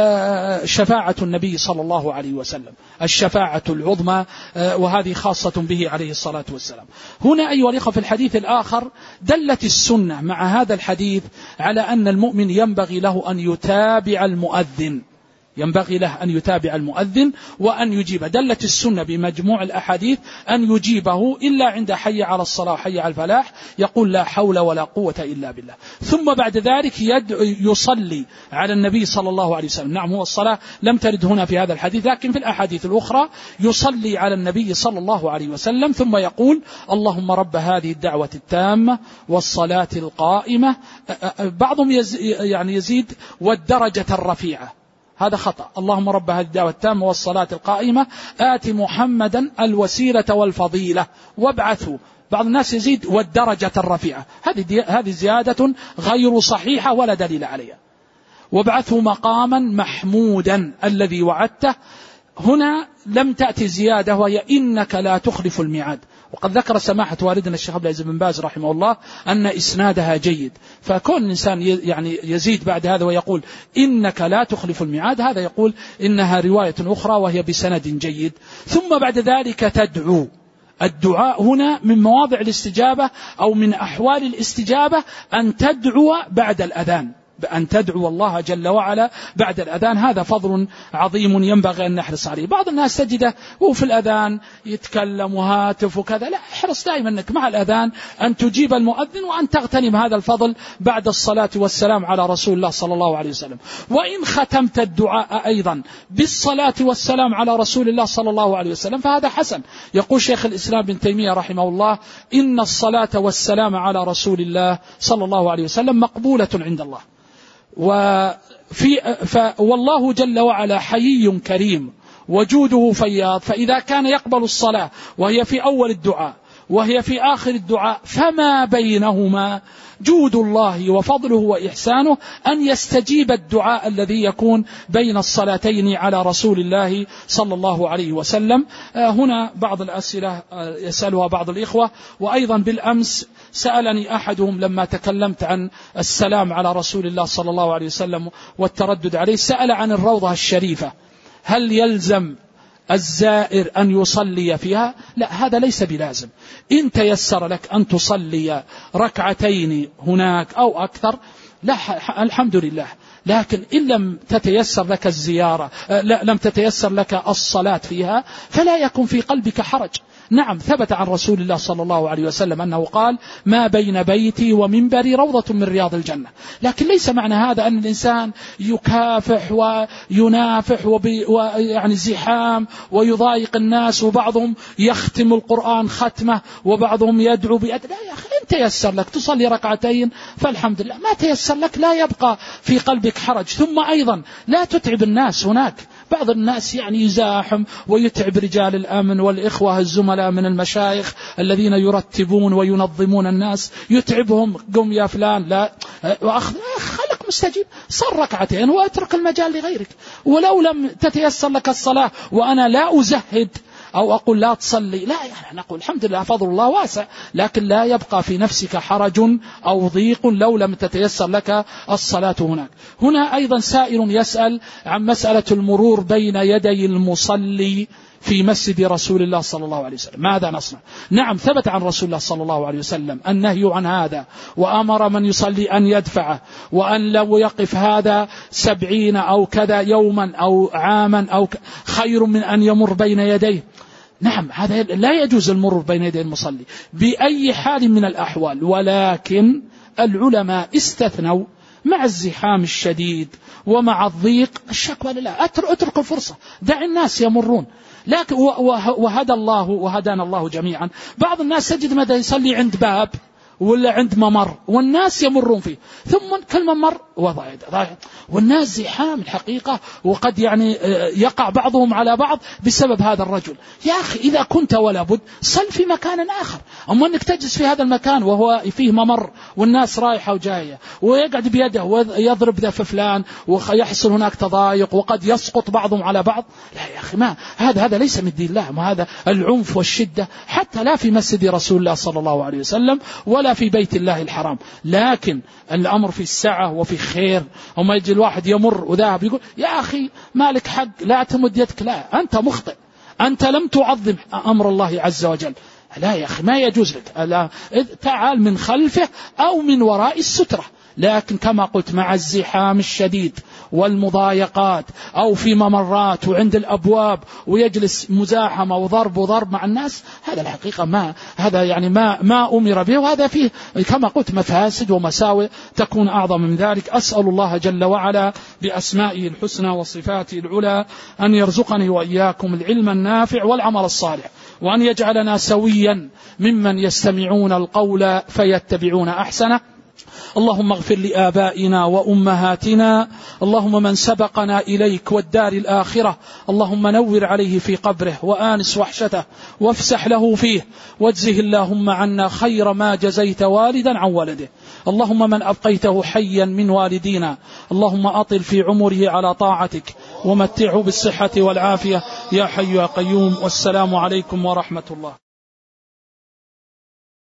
S1: شفاعة النبي صلى الله عليه وسلم، الشفاعة العظمى، وهذه خاصة به عليه الصلاة والسلام. هنا أيها الأخوة في الحديث الآخر دلت السنة مع هذا الحديث على أن المؤمن ينبغي له أن يتابع المؤذن، ينبغي له أن يتابع المؤذن وأن يجيبه. دلت السنة بمجموع الأحاديث أن يجيبه إلا عند حي على الصلاة وحي على الفلاح، يقول لا حول ولا قوة إلا بالله. ثم بعد ذلك يصلي على النبي صلى الله عليه وسلم. نعم، هو الصلاة لم ترد هنا في هذا الحديث، لكن في الأحاديث الأخرى يصلي على النبي صلى الله عليه وسلم، ثم يقول اللهم رب هذه الدعوة التامة والصلاة القائمة. بعضهم يعني يزيد والدرجة الرفيعة، هذا خطأ. اللهم رب هذه الدعوة التامة والصلاة القائمة آت محمدا الوسيلة والفضيلة وابعثه. بعض الناس يزيد والدرجة الرفيعة، هذه هذه زيادة غير صحيحة ولا دليل عليها. وابعثه مقاما محمودا الذي وعدته، هنا لم تأتي زيادة وهي إنك لا تخلف الميعاد. وقد ذكر سماحة والدنا الشيخ عبد العزيز بن باز رحمه الله أن إسنادها جيد، فكون الإنسان يعني يزيد بعد هذا ويقول إنك لا تخلف الميعاد، هذا يقول إنها رواية أخرى وهي بسند جيد. ثم بعد ذلك تدعو. الدعاء هنا من مواضع الاستجابة أو من أحوال الاستجابة أن تدعو بعد الأذان، بأن تدعو الله جل وعلا بعد الأذان. هذا فضل عظيم ينبغي أن نحرص عليه. بعض الناس تجده هو في الأذان يتكلم وهاتف وكذا، لا، احرص دائما أنك مع الأذان أن تجيب المؤذن وأن تغتنم هذا الفضل بعد الصلاة والسلام على رسول الله صلى الله عليه وسلم. وإن ختمت الدعاء أيضا بالصلاة والسلام على رسول الله صلى الله عليه وسلم فهذا حسن. يقول شيخ الإسلام بن تيمية رحمه الله إن الصلاة والسلام على رسول الله صلى الله عليه وسلم مقبولة عند الله، وفي ف والله جل وعلا حيي كريم وجوده فياض، فإذا كان يقبل الصلاة وهي في أول الدعاء وهي في آخر الدعاء فما بينهما جود الله وفضله وإحسانه أن يستجيب الدعاء الذي يكون بين الصلاتين على رسول الله صلى الله عليه وسلم. هنا بعض الأسئلة يسألها بعض الإخوة، وأيضا بالأمس سألني أحدهم لما تكلمت عن السلام على رسول الله صلى الله عليه وسلم والتردد عليه، سأل عن الروضة الشريفة، هل يلزم الزائر أن يصلي فيها؟ لا، هذا ليس بلازم. إن تيسر لك أن تصلي ركعتين هناك أو أكثر، لا، الحمد لله. لكن إن لم تتيسر لك الزيارة لا لم تتيسر لك الصلاة فيها فلا يكن في قلبك حرج. نعم ثبت عن رسول الله صلى الله عليه وسلم أنه قال ما بين بيتي ومنبري روضة من رياض الجنة، لكن ليس معنى هذا أن الإنسان يكافح وينافح ويعني زحام ويضايق الناس، وبعضهم يختم القرآن ختمة وبعضهم يدعو بأد... لا يا أخي، إن تيسر لك تصلي ركعتين فالحمد لله، ما تيسر لك لا يبقى في قلبك حرج. ثم أيضا لا تتعب الناس، هناك بعض الناس يعني يزاحم ويتعب رجال الأمن والإخوة الزملاء من المشايخ الذين يرتبون وينظمون الناس، يتعبهم قم يا فلان لا وأخذ خلق مستجيب، صل ركعتين واترك المجال لغيرك. ولو لم تتيسر لك الصلاة وأنا لا أزهد أو أقول لا تصلي، لا يعني نقول الحمد لله فضل الله واسع، لكن لا يبقى في نفسك حرج أو ضيق لو لم تتيسر لك الصلاة هناك. هنا أيضا سائل يسأل عن مسألة المرور بين يدي المصلي في مسجد رسول الله صلى الله عليه وسلم، ماذا نصنع؟ نعم ثبت عن رسول الله صلى الله عليه وسلم النهي عن هذا، وأمر من يصلي أن يدفعه، وأن لو يقف هذا سبعين أو كذا يوما أو عاما أو خير من أن يمر بين يديه. نعم هذا لا يجوز المرور بين يدي المصلي بأي حال من الأحوال، ولكن العلماء استثنوا مع الزحام الشديد ومع الضيق الشكوى لله، اترك الفرصة، دع الناس يمرون. لكن وهدى الله وهدانا الله جميعا، بعض الناس تجد ماذا يصلي عند باب ولا عند ممر والناس يمرون فيه، ثم كل ممر وضايع والناس زحام الحقيقة، وقد يعني يقع بعضهم على بعض بسبب هذا الرجل. يا أخي إذا كنت ولا بد صل في مكان آخر، أما أنك تجلس في هذا المكان وهو فيه ممر والناس رايحة وجاية ويقعد بيده ويضرب ذا في فلان ويحصل هناك تضايق وقد يسقط بعضهم على بعض، لا يا أخي ما هذا هذا ليس من دين الله، وهذا العنف والشدة حتى لا في مسجد رسول الله صلى الله عليه وسلم ولا في بيت الله الحرام. لكن الأمر في السعة وفي خير. وما يجي الواحد يمر وذاهب يقول يا أخي مالك حق لا تمد يدك، لا أنت مخطئ، أنت لم تعظم أمر الله عز وجل، لا يا أخي ما يجوز لك، لا تعال من خلفه أو من وراء السترة. لكن كما قلت مع الزحام الشديد والمضايقات أو في ممرات وعند الأبواب ويجلس مزاحمة وضرب وضرب مع الناس، هذا الحقيقة ما هذا يعني ما ما أمر به، وهذا فيه كما قلت مفاسد ومساوئ تكون أعظم من ذلك. أسأل الله جل وعلا بأسمائه الحسنى وصفاته العلى أن يرزقني وإياكم العلم النافع والعمل الصالح، وأن يجعلنا سويا ممن يستمعون القول فيتبعون أحسنه. اللهم اغفر لآبائنا وأمهاتنا، اللهم من سبقنا إليك والدار الآخرة، اللهم نور عليه في قبره وآنس وحشته وافسح له فيه، واجزه اللهم عنا خير ما جزيت والدا عن ولده. اللهم من أبقيته حيا من والدينا اللهم أطل في عمره على طاعتك ومتعه بالصحة والعافية يا حي يا قيوم. والسلام عليكم ورحمة الله.